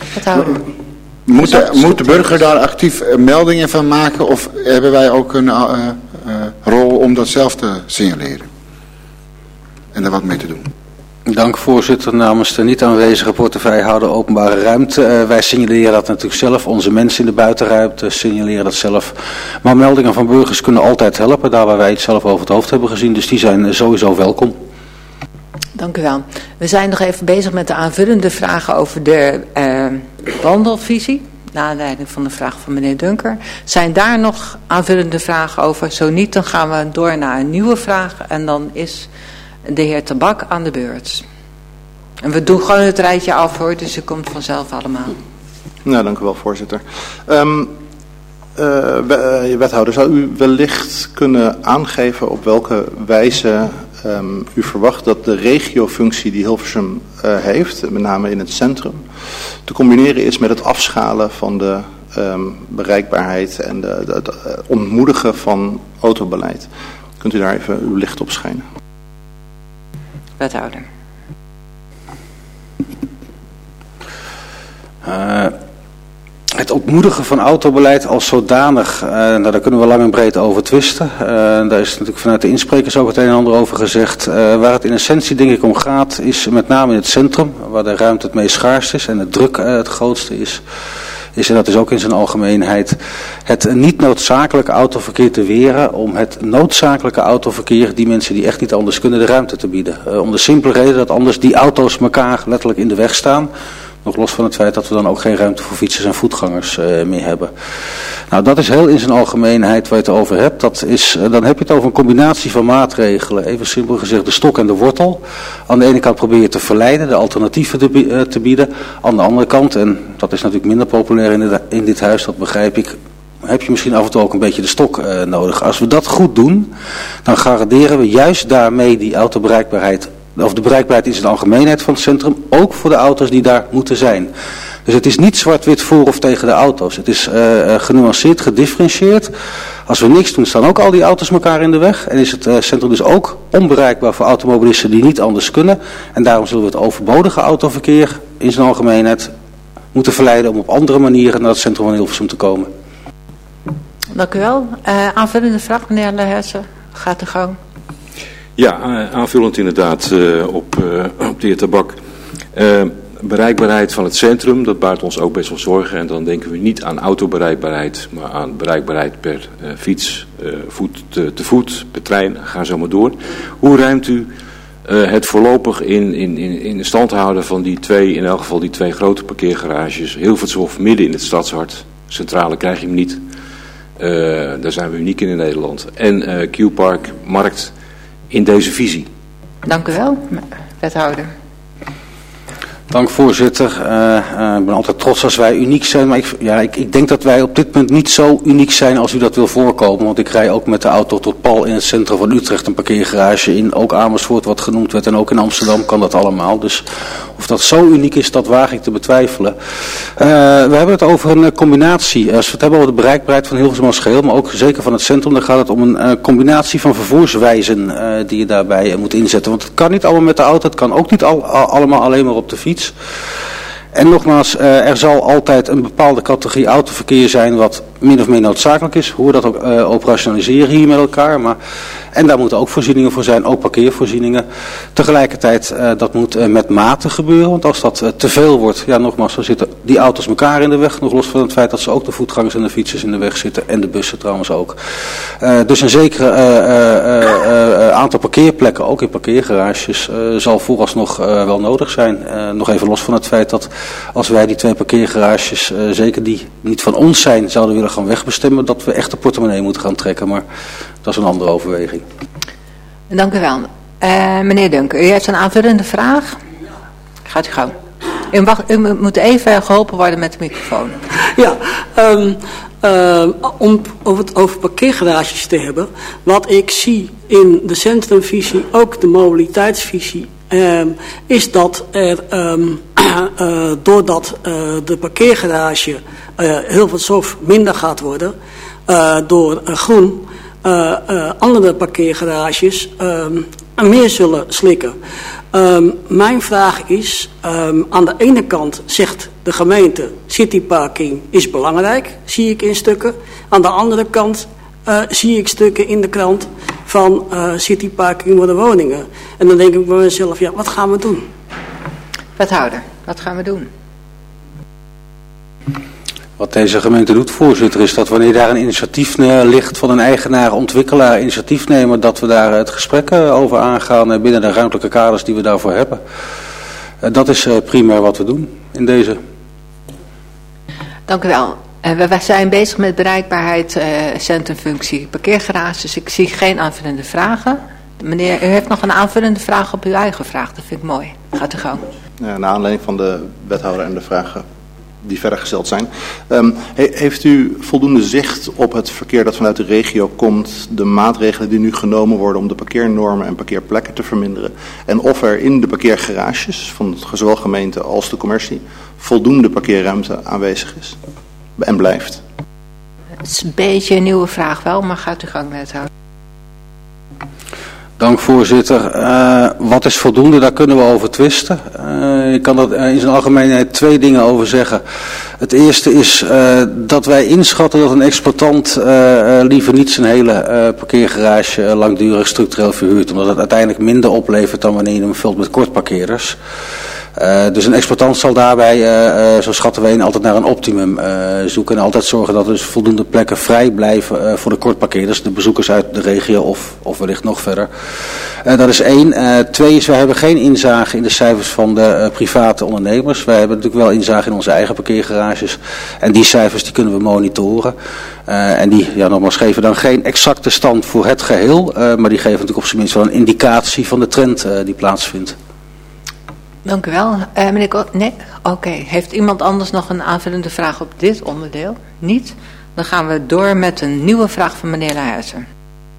Moet de, moet de burger daar actief uh, meldingen van maken of hebben wij ook een uh, uh, rol om dat zelf te signaleren? En daar wat mee te doen. Dank voorzitter. Namens de niet aanwezige portefeuillehouder openbare ruimte. Uh, wij signaleren dat natuurlijk zelf. Onze mensen in de buitenruimte signaleren dat zelf. Maar meldingen van burgers kunnen altijd helpen. Daar waar wij het zelf over het hoofd hebben gezien. Dus die zijn uh, sowieso welkom. Dank u wel. We zijn nog even bezig met de aanvullende vragen over de uh, wandelvisie. Naar aanleiding van de vraag van meneer Dunker. Zijn daar nog aanvullende vragen over? Zo niet, dan gaan we door naar een nieuwe vraag. En dan is de heer Tabak aan de beurt. En we doen gewoon het rijtje af hoor, dus u komt vanzelf allemaal. Nou, dank u wel voorzitter. Um, uh, wethouder, zou u wellicht kunnen aangeven op welke wijze um, u verwacht dat de regiofunctie die Hilversum uh, heeft, met name in het centrum, te combineren is met het afschalen van de um, bereikbaarheid en de, de, de uh, ontmoedigen van autobeleid. Kunt u daar even uw licht op schijnen? Wethouder. Uh, het ontmoedigen van autobeleid als zodanig, uh, nou, daar kunnen we lang en breed over twisten. Uh, daar is natuurlijk vanuit de insprekers ook het een en ander over gezegd. Uh, waar het in essentie denk ik om gaat is met name in het centrum, waar de ruimte het meest schaarst is en de druk uh, het grootste is. Is, en dat is ook in zijn algemeenheid, het niet noodzakelijke autoverkeer te weren om het noodzakelijke autoverkeer, die mensen die echt niet anders kunnen, de ruimte te bieden. Uh, om de simpele reden dat anders die auto's elkaar letterlijk in de weg staan. Nog los van het feit dat we dan ook geen ruimte voor fietsers en voetgangers uh, meer hebben. Nou, dat is heel in zijn algemeenheid waar je het over hebt. Dat is, uh, dan heb je het over een combinatie van maatregelen. Even simpel gezegd de stok en de wortel. Aan de ene kant probeer je te verleiden, de alternatieven te, uh, te bieden. Aan de andere kant, en dat is natuurlijk minder populair in, de, in dit huis, dat begrijp ik, heb je misschien af en toe ook een beetje de stok uh, nodig. Als we dat goed doen, dan garanderen we juist daarmee die autobereikbaarheid, of de bereikbaarheid in zijn algemeenheid van het centrum, ook voor de auto's die daar moeten zijn. Dus het is niet zwart-wit voor of tegen de auto's. Het is uh, genuanceerd, gedifferentieerd. Als we niks doen, staan ook al die auto's elkaar in de weg. En is het uh, centrum dus ook onbereikbaar voor automobilisten die niet anders kunnen. En daarom zullen we het overbodige autoverkeer in zijn algemeenheid moeten verleiden om op andere manieren naar het centrum van Hilversum te komen. Dank u wel. Uh, aanvullende vraag, meneer Lehersen. Gaat de gang. Ja, aanvullend inderdaad uh, op, uh, op de heer Tabak. Uh, bereikbaarheid van het centrum, dat baart ons ook best wel zorgen. En dan denken we niet aan autobereikbaarheid, maar aan bereikbaarheid per uh, fiets, uh, voet, te, te voet, per trein, ga zo maar door. Hoe ruimt u uh, het voorlopig in, in, in, in de stand houden van die twee, in elk geval die twee grote parkeergarages, Hilvershof midden in het stadshart, centrale krijg je hem niet. Uh, daar zijn we uniek in in Nederland. En uh, Q-Park, Markt, in deze visie. Dank u wel, wethouder. Dank voorzitter. Uh, uh, ik ben altijd trots als wij uniek zijn, maar ik, ja, ik, ik denk dat wij op dit punt niet zo uniek zijn als u dat wil voorkomen. Want ik rij ook met de auto tot pal in het centrum van Utrecht een parkeergarage in. Ook Amersfoort wat genoemd werd en ook in Amsterdam kan dat allemaal. Dus of dat zo uniek is, dat waag ik te betwijfelen. Uh, we hebben het over een combinatie. Als we het hebben over de bereikbaarheid van Hilversum als geheel, maar ook zeker van het centrum, dan gaat het om een uh, combinatie van vervoerswijzen uh, die je daarbij uh, moet inzetten. Want het kan niet allemaal met de auto, het kan ook niet al, al, allemaal alleen maar op de fiets. En nogmaals, uh, er zal altijd een bepaalde categorie autoverkeer zijn wat min of meer noodzakelijk is. Hoe we dat ook uh, operationaliseren hier met elkaar. Maar, en daar moeten ook voorzieningen voor zijn, ook parkeervoorzieningen. Tegelijkertijd, uh, dat moet uh, met mate gebeuren. Want als dat uh, te veel wordt, ja nogmaals, dan zitten die auto's elkaar in de weg. Nog los van het feit dat ze ook de voetgangers en de fietsers in de weg zitten. En de bussen trouwens ook. Uh, dus een zekere uh, uh, uh, aantal parkeerplekken, ook in parkeergarages, uh, zal vooralsnog uh, wel nodig zijn. Uh, nog even los van het feit dat als wij die twee parkeergarages, uh, zeker die niet van ons zijn, zouden willen gaan wegbestemmen, dat we echt de portemonnee moeten gaan trekken. Maar dat is een andere overweging. Dank u wel. Uh, meneer Dunker, u heeft een aanvullende vraag. Gaat u gang. U, mag, u moet even geholpen worden met de microfoon. Ja, um, uh, om over het over parkeergarages te hebben. Wat ik zie in de centrumvisie, ook de mobiliteitsvisie, um, is dat er um, uh, doordat uh, de parkeergarage uh, Hilvershof minder gaat worden, uh, door uh, groen, uh, uh, andere parkeergarages um, meer zullen slikken. Um, mijn vraag is, um, aan de ene kant zegt de gemeente, cityparking is belangrijk, zie ik in stukken. Aan de andere kant uh, zie ik stukken in de krant van uh, cityparking voor de woningen. En dan denk ik bij mezelf, ja, wat gaan we doen? Wethouder, wat gaan we doen? Wat deze gemeente doet, voorzitter, is dat wanneer daar een initiatief ligt van een eigenaar, ontwikkelaar, initiatiefnemer, dat we daar het gesprek over aangaan binnen de ruimtelijke kaders die we daarvoor hebben. Dat is primair wat we doen in deze. Dank u wel. We zijn bezig met bereikbaarheid, centrumfunctie, parkeergarages. Ik zie geen aanvullende vragen. Meneer, u heeft nog een aanvullende vraag op uw eigen vraag. Dat vind ik mooi. Gaat u gang. Ja, naar aanleiding van de wethouder en de vragen die verder gesteld zijn. Um, he, heeft u voldoende zicht op het verkeer dat vanuit de regio komt, de maatregelen die nu genomen worden om de parkeernormen en parkeerplekken te verminderen, en of er in de parkeergarages van zowel gemeente als de commercie voldoende parkeerruimte aanwezig is en blijft? Het is een beetje een nieuwe vraag wel, maar gaat u gang met houden. Dank voorzitter. Uh, wat is voldoende, daar kunnen we over twisten. Uh, ik kan er in zijn algemeenheid twee dingen over zeggen. Het eerste is uh, dat wij inschatten dat een exploitant uh, uh, liever niet zijn hele uh, parkeergarage uh, langdurig structureel verhuurt. Omdat het uiteindelijk minder oplevert dan wanneer je hem vult met kortparkeerders. Uh, dus een exploitant zal daarbij, uh, uh, zo schatten wij, altijd naar een optimum uh, zoeken. En altijd zorgen dat er dus voldoende plekken vrij blijven uh, voor de kortparkeerders, de bezoekers uit de regio of, of wellicht nog verder. Uh, dat is één. Uh, twee is, wij hebben geen inzage in de cijfers van de uh, private ondernemers. Wij hebben natuurlijk wel inzage in onze eigen parkeergarages. En die cijfers die kunnen we monitoren. Uh, en die, ja, nogmaals, geven dan geen exacte stand voor het geheel. Uh, maar die geven natuurlijk op zijn minst wel een indicatie van de trend uh, die plaatsvindt. Dank u wel. Uh, meneer Ko- nee? Oké. Okay. Heeft iemand anders nog een aanvullende vraag op dit onderdeel? Niet? Dan gaan we door met een nieuwe vraag van meneer Lahuizen.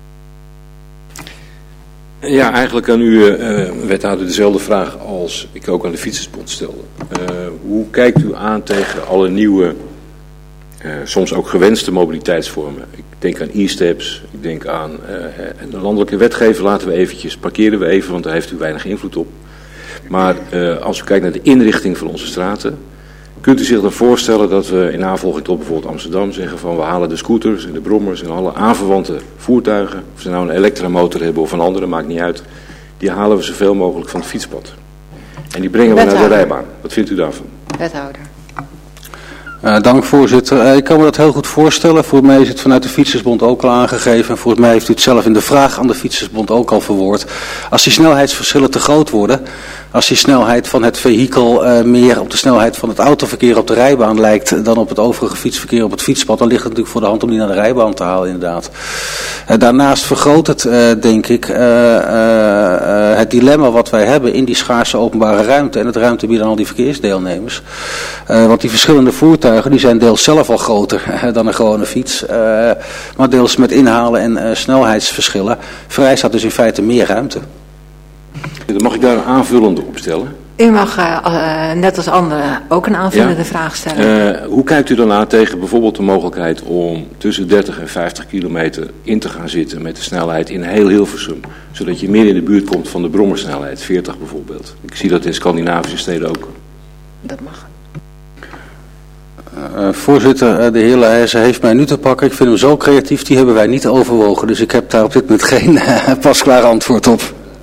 Ja, eigenlijk aan u, uh, wethouder, dezelfde vraag als ik ook aan de Fietsersbond stelde. Uh, hoe kijkt u aan tegen alle nieuwe, uh, soms ook gewenste mobiliteitsvormen? Ik denk aan e-steps, ik denk aan uh, de landelijke wetgever, laten we eventjes, parkeren we even, want daar heeft u weinig invloed op. Maar uh, als u kijkt naar de inrichting van onze straten, kunt u zich dan voorstellen dat we in navolging tot bijvoorbeeld Amsterdam zeggen van we halen de scooters en de brommers en alle aanverwante voertuigen, of ze nou een elektromotor hebben of een andere, maakt niet uit, die halen we zoveel mogelijk van het fietspad. En die brengen we naar de rijbaan. Wat vindt u daarvan? Wethouder. Uh, dank voorzitter. Uh, ik kan me dat heel goed voorstellen. Voor mij is het vanuit de Fietsersbond ook al aangegeven. En volgens mij heeft u het zelf in de vraag aan de Fietsersbond ook al verwoord. Als die snelheidsverschillen te groot worden, als die snelheid van het vehikel uh, meer op de snelheid van het autoverkeer op de rijbaan lijkt dan op het overige fietsverkeer op het fietspad, dan ligt het natuurlijk voor de hand om die naar de rijbaan te halen inderdaad. Uh, daarnaast vergroot het, uh, denk ik, uh, uh, uh, het dilemma wat wij hebben in die schaarse openbare ruimte en het ruimte bieden aan al die verkeersdeelnemers. Uh, want die verschillende voertuigen die zijn deels zelf al groter uh, dan een gewone fiets, uh, maar deels met inhalen en uh, snelheidsverschillen vereist dat dus in feite meer ruimte. Dan mag ik daar een aanvullende op stellen? U mag uh, uh, net als anderen ook een aanvullende ja. vraag stellen. Uh, hoe kijkt u dan aan tegen bijvoorbeeld de mogelijkheid om tussen dertig en vijftig kilometer in te gaan zitten met de snelheid in heel Hilversum, zodat je meer in de buurt komt van de brommersnelheid, veertig bijvoorbeeld. Ik zie dat in Scandinavische steden ook. Dat mag. Uh, voorzitter, uh, de heer Lahuizen heeft mij nu te pakken. Ik vind hem zo creatief, die hebben wij niet overwogen. Dus ik heb daar op dit moment geen uh, pasklaar antwoord op.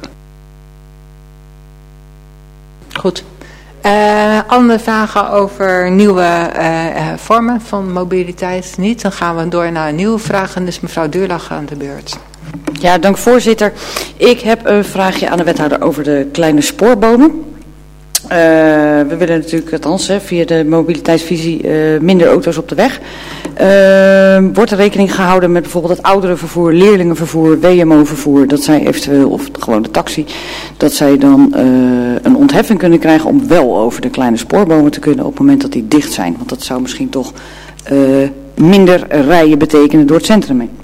Goed. Uh, andere vragen over nieuwe uh, uh, vormen van mobiliteit niet? Dan gaan we door naar een nieuwe vraag en dus mevrouw Duurlach aan de beurt. Ja, dank voorzitter. Ik heb een vraagje aan de wethouder over de kleine spoorbomen. Uh, we willen natuurlijk, althans hè, via de mobiliteitsvisie, uh, minder auto's op de weg. Uh, wordt er rekening gehouden met bijvoorbeeld het ouderenvervoer, leerlingenvervoer, W M O-vervoer, dat zij eventueel, of gewoon de taxi, dat zij dan uh, een ontheffing kunnen krijgen om wel over de kleine spoorbomen te kunnen op het moment dat die dicht zijn. Want dat zou misschien toch uh, minder rijden betekenen door het centrum heen.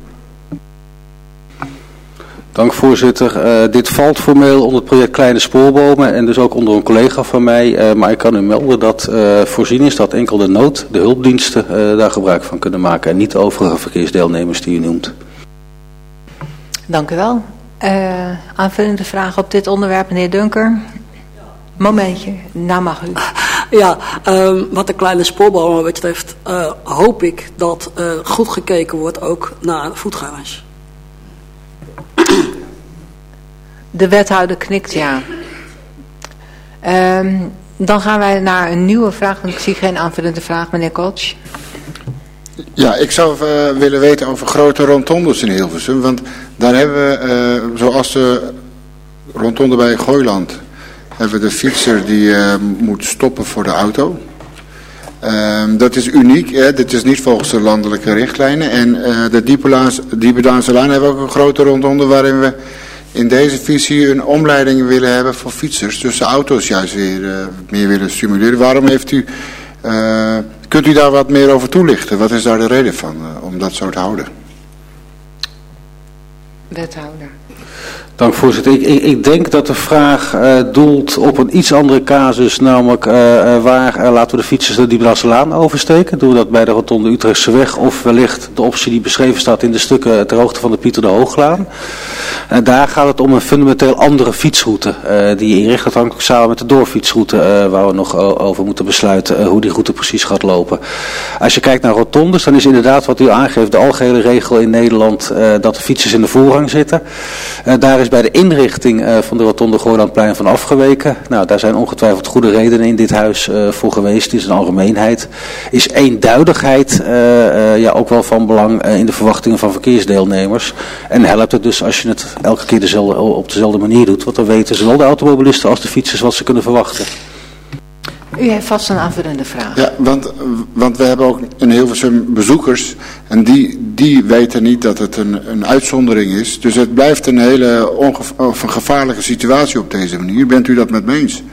Dank voorzitter. Uh, dit valt formeel onder het project Kleine Spoorbomen en dus ook onder een collega van mij. Uh, maar ik kan u melden dat uh, voorzien is dat enkel de nood, de hulpdiensten uh, daar gebruik van kunnen maken en niet de overige verkeersdeelnemers die u noemt. Dank u wel. Uh, aanvullende vragen op dit onderwerp, meneer Dunker? Momentje, nou mag u. Ja, um, wat de kleine spoorbouw betreft uh, hoop ik dat uh, goed gekeken wordt ook naar voetgangers. De wethouder knikt ja. Um, dan gaan wij naar een nieuwe vraag, want ik zie geen aanvullende vraag, meneer Koch. Ja, ik zou uh, willen weten over grote rondondes in Hilversum. Want daar hebben we, uh, zoals de rondonde bij Gooiland, hebben we de fietser die uh, moet stoppen voor de auto. Uh, dat is uniek, hè? Dit is niet volgens de landelijke richtlijnen. En uh, de Diependaanse Laan hebben we ook een grote rondonde waarin we in deze visie een omleiding willen hebben voor fietsers. Dus de auto's juist weer uh, meer willen stimuleren. Waarom heeft u... Uh, kunt u daar wat meer over toelichten? Wat is daar de reden van, uh, om dat zo te houden? Wethouder. Dank voorzitter. Ik, ik, ik denk dat de vraag uh, doelt op een iets andere casus, namelijk uh, uh, waar uh, laten we de fietsers de Diependaanse Laan oversteken. Doen we dat bij de rotonde Utrechtse weg of wellicht de optie die beschreven staat in de stukken ter hoogte van de Pieter de Hooglaan. En daar gaat het om een fundamenteel andere fietsroute, uh, die in recht hangt samen met de doorfietsroute, uh, waar we nog over moeten besluiten uh, hoe die route precies gaat lopen. Als je kijkt naar rotondes, dan is inderdaad wat u aangeeft de algehele regel in Nederland uh, dat de fietsers in de voorrang zitten. Uh, daar is bij de inrichting uh, van de rotonde Gooilandplein van afgeweken. Nou, daar zijn ongetwijfeld goede redenen in dit huis uh, voor geweest. Het is een algemeenheid. Is eenduidigheid uh, uh, ja, ook wel van belang uh, in de verwachtingen van verkeersdeelnemers. En helpt het dus als je het elke keer dezelfde, op dezelfde manier doet. Want dan weten zowel de automobilisten als de fietsers wat ze kunnen verwachten. U heeft vast een aanvullende vraag. Ja, want, want we hebben ook in Hilversum bezoekers en die, die weten niet dat het een, een uitzondering is. Dus het blijft een hele ongeva- of een gevaarlijke situatie op deze manier. Bent u dat met me eens?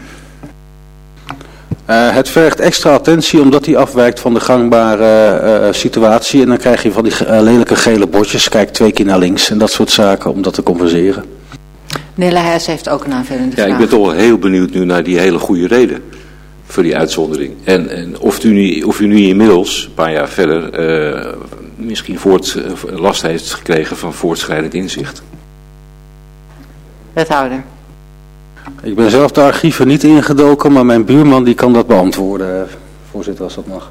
Uh, het vergt extra attentie omdat die afwijkt van de gangbare uh, situatie. En dan krijg je van die uh, lelijke gele bordjes, kijk twee keer naar links en dat soort zaken om dat te compenseren. Meneer Lahaes heeft ook een aanvullende ja, vraag. Ik ben toch wel heel benieuwd nu naar die hele goede reden voor die uitzondering. En, en of, u nu, of u nu inmiddels, een paar jaar verder, uh, misschien voort, uh, last heeft gekregen van voortschrijdend inzicht. Wethouder. Ik ben zelf de archieven niet ingedoken, maar mijn buurman die kan dat beantwoorden, voorzitter, als dat mag.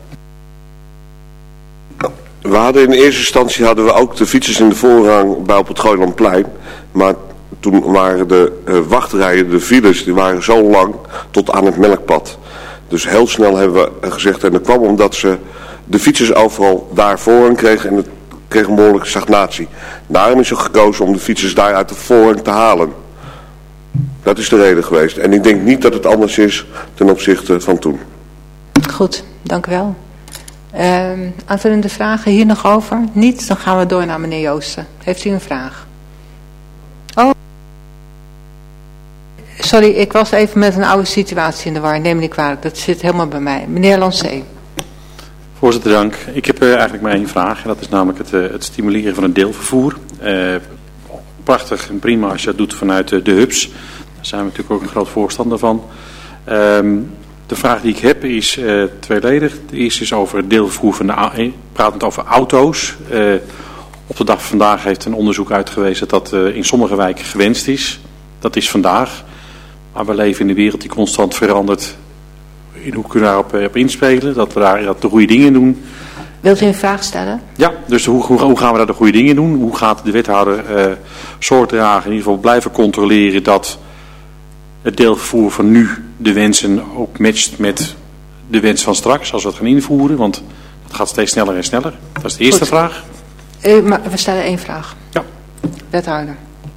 We hadden in eerste instantie hadden we ook de fietsers in de voorrang bij op het Gooilandplein. Maar toen waren de uh, wachtrijen, de files, die waren zo lang tot aan het Melkpad. Dus heel snel hebben we gezegd, en dat kwam omdat ze de fietsers overal daar voorrang kregen en het kreeg een behoorlijke stagnatie. Daarom is er gekozen om de fietsers daar uit de voorrang te halen. Dat is de reden geweest. En ik denk niet dat het anders is ten opzichte van toen. Goed, dank u wel. Uh, aanvullende vragen hier nog over? Niet? Dan gaan we door naar meneer Joosten. Heeft u een vraag? Oh. Sorry, ik was even met een oude situatie in de war. Neem me niet kwalijk, dat zit helemaal bij mij. Meneer Lancé. Voorzitter, dank. Ik heb uh, eigenlijk maar één vraag. En dat is namelijk het, uh, het stimuleren van het deelvervoer. Uh, prachtig en prima als je dat doet vanuit uh, de hubs. Daar zijn we natuurlijk ook een groot voorstander van. Um, de vraag die ik heb is uh, tweeledig. De eerste is over het deelvervoer van de pratend over auto's. Uh, op de dag van vandaag heeft een onderzoek uitgewezen dat dat uh, in sommige wijken gewenst is. Dat is vandaag. Maar we leven in een wereld die constant verandert. In hoe kunnen we daarop uh, op inspelen? Dat we daar dat de goede dingen doen. Wilt u een vraag stellen? Ja, dus hoe, hoe, hoe gaan we daar de goede dingen doen? Hoe gaat de wethouder uh, zorg dragen, in ieder geval blijven controleren dat het deelvervoer van nu de wensen ook matcht met de wens van straks, als we het gaan invoeren? Want het gaat steeds sneller en sneller. Dat is de eerste Goed. vraag. Uh, maar we stellen één vraag. Ja. Wethouder.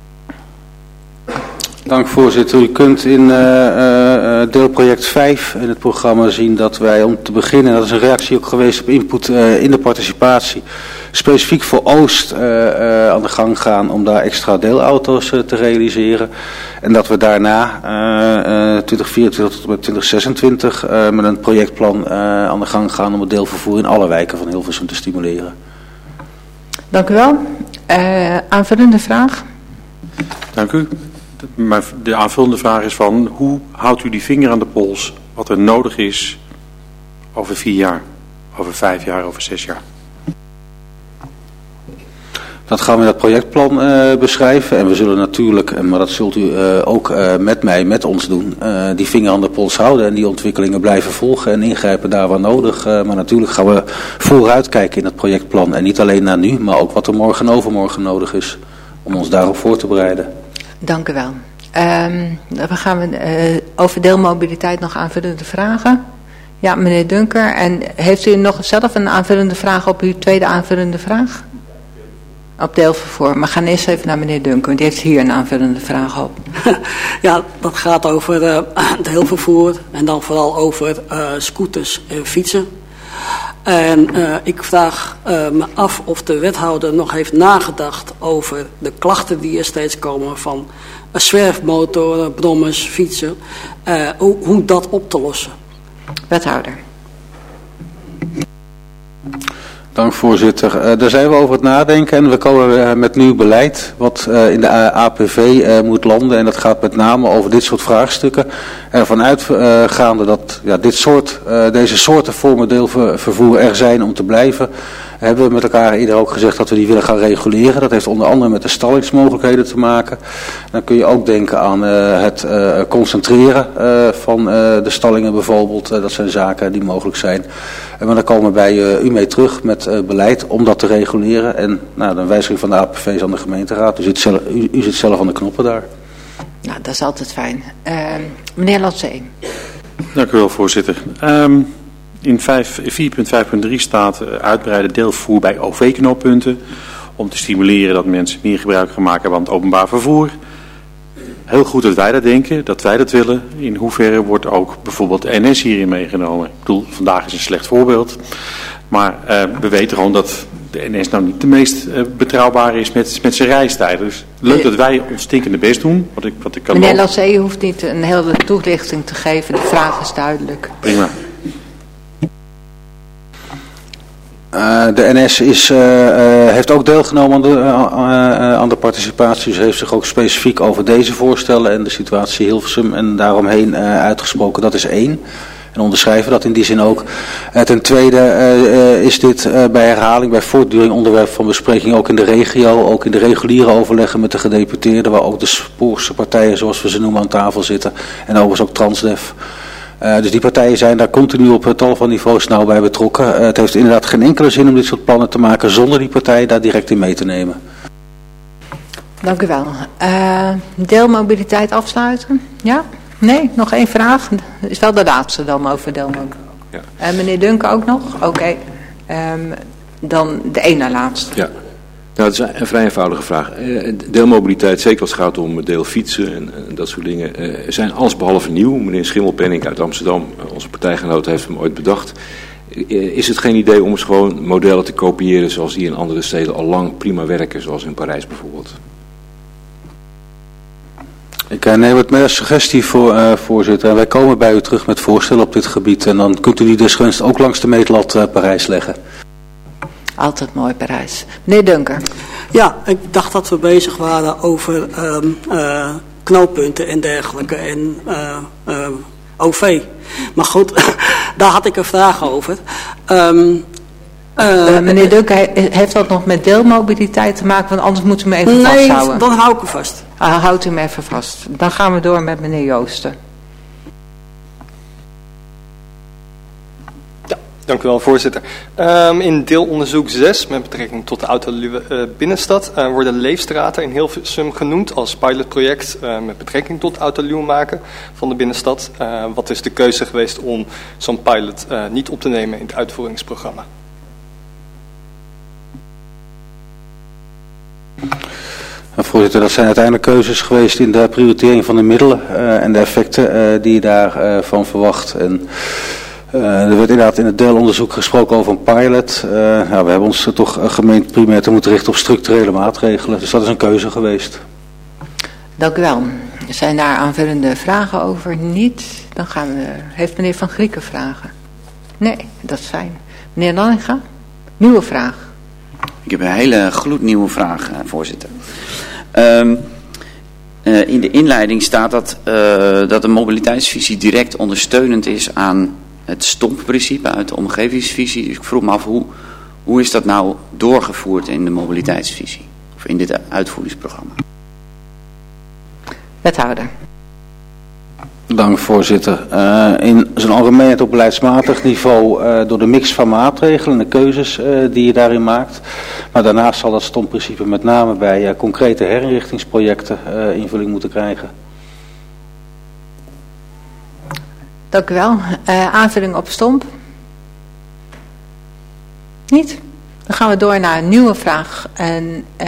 Dank voorzitter. U kunt in uh, uh, deelproject vijf in het programma zien dat wij om te beginnen, dat is een reactie ook geweest op input uh, in de participatie, specifiek voor Oost uh, uh, aan de gang gaan om daar extra deelauto's uh, te realiseren. En dat we daarna uh, uh, twintig vierentwintig tot en met twintig zesentwintig uh, met een projectplan uh, aan de gang gaan om het deelvervoer in alle wijken van Hilversum te stimuleren. Dank u wel. Uh, aanvullende vraag? Dank u. Maar de aanvullende vraag is van, hoe houdt u die vinger aan de pols wat er nodig is over vier jaar, over vijf jaar, over zes jaar? Dat gaan we in het projectplan uh, beschrijven. En we zullen natuurlijk, maar dat zult u uh, ook uh, met mij, met ons doen, uh, die vinger aan de pols houden en die ontwikkelingen blijven volgen en ingrijpen daar waar nodig. Uh, maar natuurlijk gaan we vooruitkijken in het projectplan. En niet alleen naar nu, maar ook wat er morgen en overmorgen nodig is om ons daarop voor te bereiden. Dank u wel. Um, we gaan we, uh, over deelmobiliteit nog aanvullende vragen. Ja, meneer Dunker. En heeft u nog zelf een aanvullende vraag op uw tweede aanvullende vraag? Op deelvervoer. Maar we gaan eerst even naar meneer Dunker. Want die heeft hier een aanvullende vraag op. Ja, dat gaat over uh, deelvervoer. En dan vooral over uh, scooters en fietsen. En uh, ik vraag uh, me af of de wethouder nog heeft nagedacht over de klachten die er steeds komen van uh, zwerfmotoren, brommers, fietsen. Uh, hoe, hoe dat op te lossen. Wethouder. Dank voorzitter. Uh, daar zijn we over het nadenken en we komen uh, met nieuw beleid wat uh, in de A P V uh, moet landen. En dat gaat met name over dit soort vraagstukken. Ervan uitgaande uh, dat ja, dit soort, uh, deze soorten vormen deelvervoer er zijn om te blijven. Hebben we met elkaar eerder ook gezegd dat we die willen gaan reguleren. Dat heeft onder andere met de stallingsmogelijkheden te maken. Dan kun je ook denken aan uh, het uh, concentreren uh, van uh, de stallingen bijvoorbeeld. Uh, dat zijn zaken die mogelijk zijn. Uh, maar dan komen we bij uh, u mee terug met uh, beleid om dat te reguleren. En nou, de wijziging van de A P V is aan de gemeenteraad. U zit zelf, u, u zit zelf aan de knoppen daar. Nou, dat is altijd fijn. Uh, meneer Latzee. Dank u wel, voorzitter. Um, In vier punt vijf punt drie staat uh, uitbreiden deelvervoer bij O V-knooppunten om te stimuleren dat mensen meer gebruik gaan maken van het openbaar vervoer. Heel goed dat wij dat denken, dat wij dat willen. In hoeverre wordt ook bijvoorbeeld de N S hierin meegenomen? Ik bedoel, vandaag is een slecht voorbeeld. Maar uh, we weten gewoon dat de N S nou niet de meest uh, betrouwbare is met, met zijn reistijden. Dus leuk dat wij ons stinkende best doen. Wat ik, wat ik kan Meneer Latzee, u hoeft niet een hele toelichting te geven. De vraag is duidelijk. Prima. Uh, de N S is, uh, uh, heeft ook deelgenomen aan de, uh, uh, aan de participatie. Ze heeft zich ook specifiek over deze voorstellen en de situatie Hilversum en daaromheen uh, uitgesproken. Dat is één. En onderschrijven dat in die zin ook. Uh, ten tweede uh, uh, is dit uh, bij herhaling, bij voortduring onderwerp van bespreking ook in de regio. Ook in de reguliere overleggen met de gedeputeerden, waar ook de spoorse partijen zoals we ze noemen aan tafel zitten. En overigens ook Transdev. Uh, dus die partijen zijn daar continu op tal van niveaus nauw bij betrokken. Uh, het heeft inderdaad geen enkele zin om dit soort plannen te maken zonder die partijen daar direct in mee te nemen. Dank u wel. Uh, deelmobiliteit afsluiten? Ja? Nee? Nog één vraag? Is wel de laatste dan over deelmobiliteit. Ja. Uh, meneer Dunker ook nog? Oké. Okay. Um, dan de één na laatste. Ja. Nou, dat is een vrij eenvoudige vraag. Deelmobiliteit, zeker als het gaat om deelfietsen en, en dat soort dingen, uh, zijn allesbehalve nieuw. Meneer Schimmelpenninck uit Amsterdam, onze partijgenoot, heeft hem ooit bedacht. Uh, is het geen idee om eens gewoon modellen te kopiëren zoals die in andere steden al lang prima werken, zoals in Parijs bijvoorbeeld? Ik uh, neem het met als suggestie voor, uh, voorzitter. En wij komen bij u terug met voorstellen op dit gebied. En dan kunt u die desgunst ook langs de meetlat uh, Parijs leggen. Altijd mooi Parijs. Meneer Dunker. Ja, ik dacht dat we bezig waren over um, uh, knooppunten en dergelijke en uh, uh, O V. Maar goed, daar had ik een vraag over. Um, uh, uh, meneer Dunker, heeft dat nog met deelmobiliteit te maken? Want anders moeten we hem even nee, vasthouden. Nee, dan hou ik hem vast. Ah, houdt u hem even vast. Dan gaan we door met meneer Joosten. Dank u wel, voorzitter. Um, in deelonderzoek zes, met betrekking tot de autoluwe uh, binnenstad, uh, worden leefstraten in Hilversum genoemd als pilotproject uh, met betrekking tot autoluwe maken van de binnenstad. Uh, wat is de keuze geweest om zo'n pilot uh, niet op te nemen in het uitvoeringsprogramma? Voorzitter, dat zijn uiteindelijk keuzes geweest in de prioritering van de middelen uh, en de effecten uh, die je daarvan uh, verwacht. En Uh, er werd inderdaad in het deelonderzoek gesproken over een pilot. Uh, nou, we hebben ons toch uh, gemeend primair te moeten richten op structurele maatregelen. Dus dat is een keuze geweest. Dank u wel. Zijn daar aanvullende vragen over? Niet? Dan gaan we... Heeft meneer Van Grieken vragen? Nee, dat is fijn. Meneer Lanninga? Nieuwe vraag. Ik heb een hele gloednieuwe vraag, voorzitter. Um, uh, in de inleiding staat dat, uh, dat de mobiliteitsvisie direct ondersteunend is aan het stompprincipe uit de omgevingsvisie. Dus ik vroeg me af, hoe, hoe is dat nou doorgevoerd in de mobiliteitsvisie? Of in dit uitvoeringsprogramma. Wethouder. Dank voorzitter. Uh, in zijn algemeenheid op beleidsmatig niveau uh, door de mix van maatregelen en de keuzes uh, die je daarin maakt. Maar daarnaast zal dat STOMP-principe met name bij uh, concrete herinrichtingsprojecten uh, invulling moeten krijgen. Dank u wel. Uh, aanvulling op STOMP? Niet? Dan gaan we door naar een nieuwe vraag. En uh,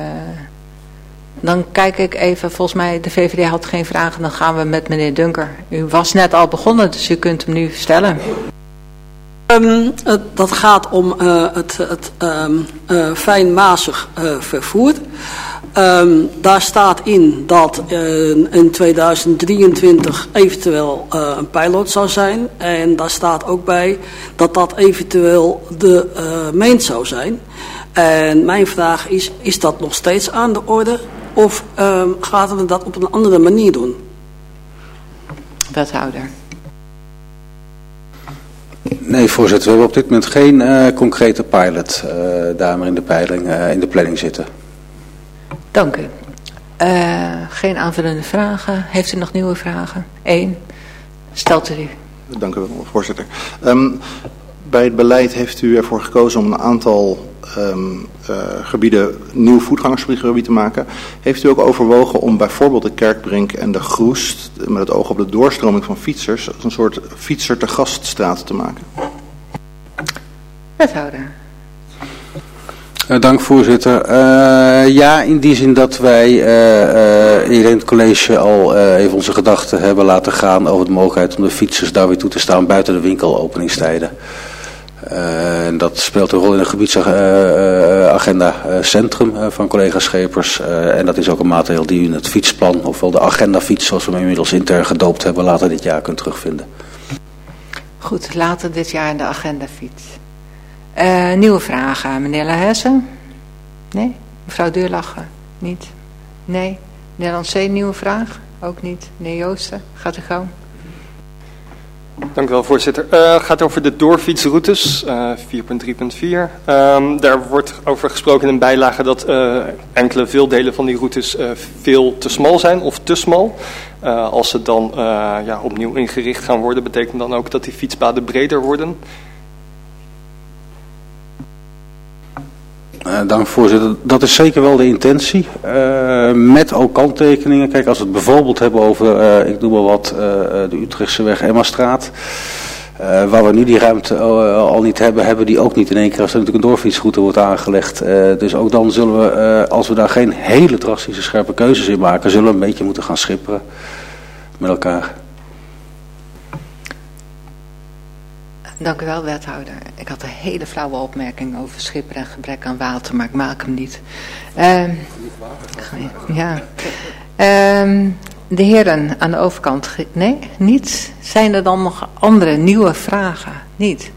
dan kijk ik even, volgens mij de V V D had geen vragen, dan gaan we met meneer Dunker. U was net al begonnen, dus u kunt hem nu stellen. Um, het, dat gaat om uh, het, het um, uh, fijnmazig uh, vervoer. Um, daar staat in dat uh, in tweeduizend drieëntwintig eventueel uh, een pilot zou zijn. En daar staat ook bij dat dat eventueel de uh, meent zou zijn. En mijn vraag is, is dat nog steeds aan de orde? Of um, gaan we dat op een andere manier doen? Wethouder. Nee, voorzitter. We hebben op dit moment geen uh, concrete pilot uh, daar maar in de, peiling, uh, in de planning zitten. Dank u. Uh, geen aanvullende vragen. Heeft u nog nieuwe vragen? Eén. Stelt u die. Dank u wel, voorzitter. Um, bij het beleid heeft u ervoor gekozen om een aantal um, uh, gebieden nieuw voetgangersgebied te maken. Heeft u ook overwogen om bijvoorbeeld de Kerkbrink en de Groest, met het oog op de doorstroming van fietsers, als een soort fietser te gaststraat te maken? Wethouder. Uh, dank voorzitter. Uh, ja, in die zin dat wij uh, uh, hier in het college al uh, even onze gedachten hebben laten gaan over de mogelijkheid om de fietsers daar weer toe te staan buiten de winkelopeningstijden. Uh, en dat speelt een rol in het gebiedsagenda uh, uh, centrum uh, van collega Schepers. Uh, en dat is ook een maatregel die u in het fietsplan, ofwel de agendafiets zoals we hem inmiddels intern gedoopt hebben, later dit jaar kunt terugvinden. Goed, later dit jaar in de agendafiets. Uh, nieuwe vragen, meneer Lahessen? Nee? Mevrouw Deurlacher? Niet? Nee? Meneer Lancé, nieuwe vraag? Ook niet? Meneer Joosten, gaat u gang. Dank u wel, voorzitter. Het uh, gaat over de doorfietsroutes, uh, vier punt drie punt vier. Um, daar wordt over gesproken in een bijlage dat uh, enkele veel delen van die routes uh, veel te smal zijn of te smal. Uh, als ze dan uh, ja, opnieuw ingericht gaan worden, betekent dan ook dat die fietspaden breder worden. Uh, dank voorzitter. Dat is zeker wel de intentie. Uh, met ook kanttekeningen. Kijk, als we het bijvoorbeeld hebben over, uh, ik noem maar wat, uh, de Utrechtse weg Emmastraat. Uh, waar we nu die ruimte uh, al niet hebben, hebben die ook niet in één keer als er natuurlijk een doorfietsroute wordt aangelegd. Uh, dus ook dan zullen we, uh, als we daar geen hele drastische scherpe keuzes in maken, zullen we een beetje moeten gaan schipperen met elkaar. Dank u wel, wethouder. Ik had een hele flauwe opmerking over schipper en gebrek aan water, maar ik maak hem niet. Uh, ja. Uh, de heren aan de overkant. Nee, niet? Zijn er dan nog andere nieuwe vragen? Niet?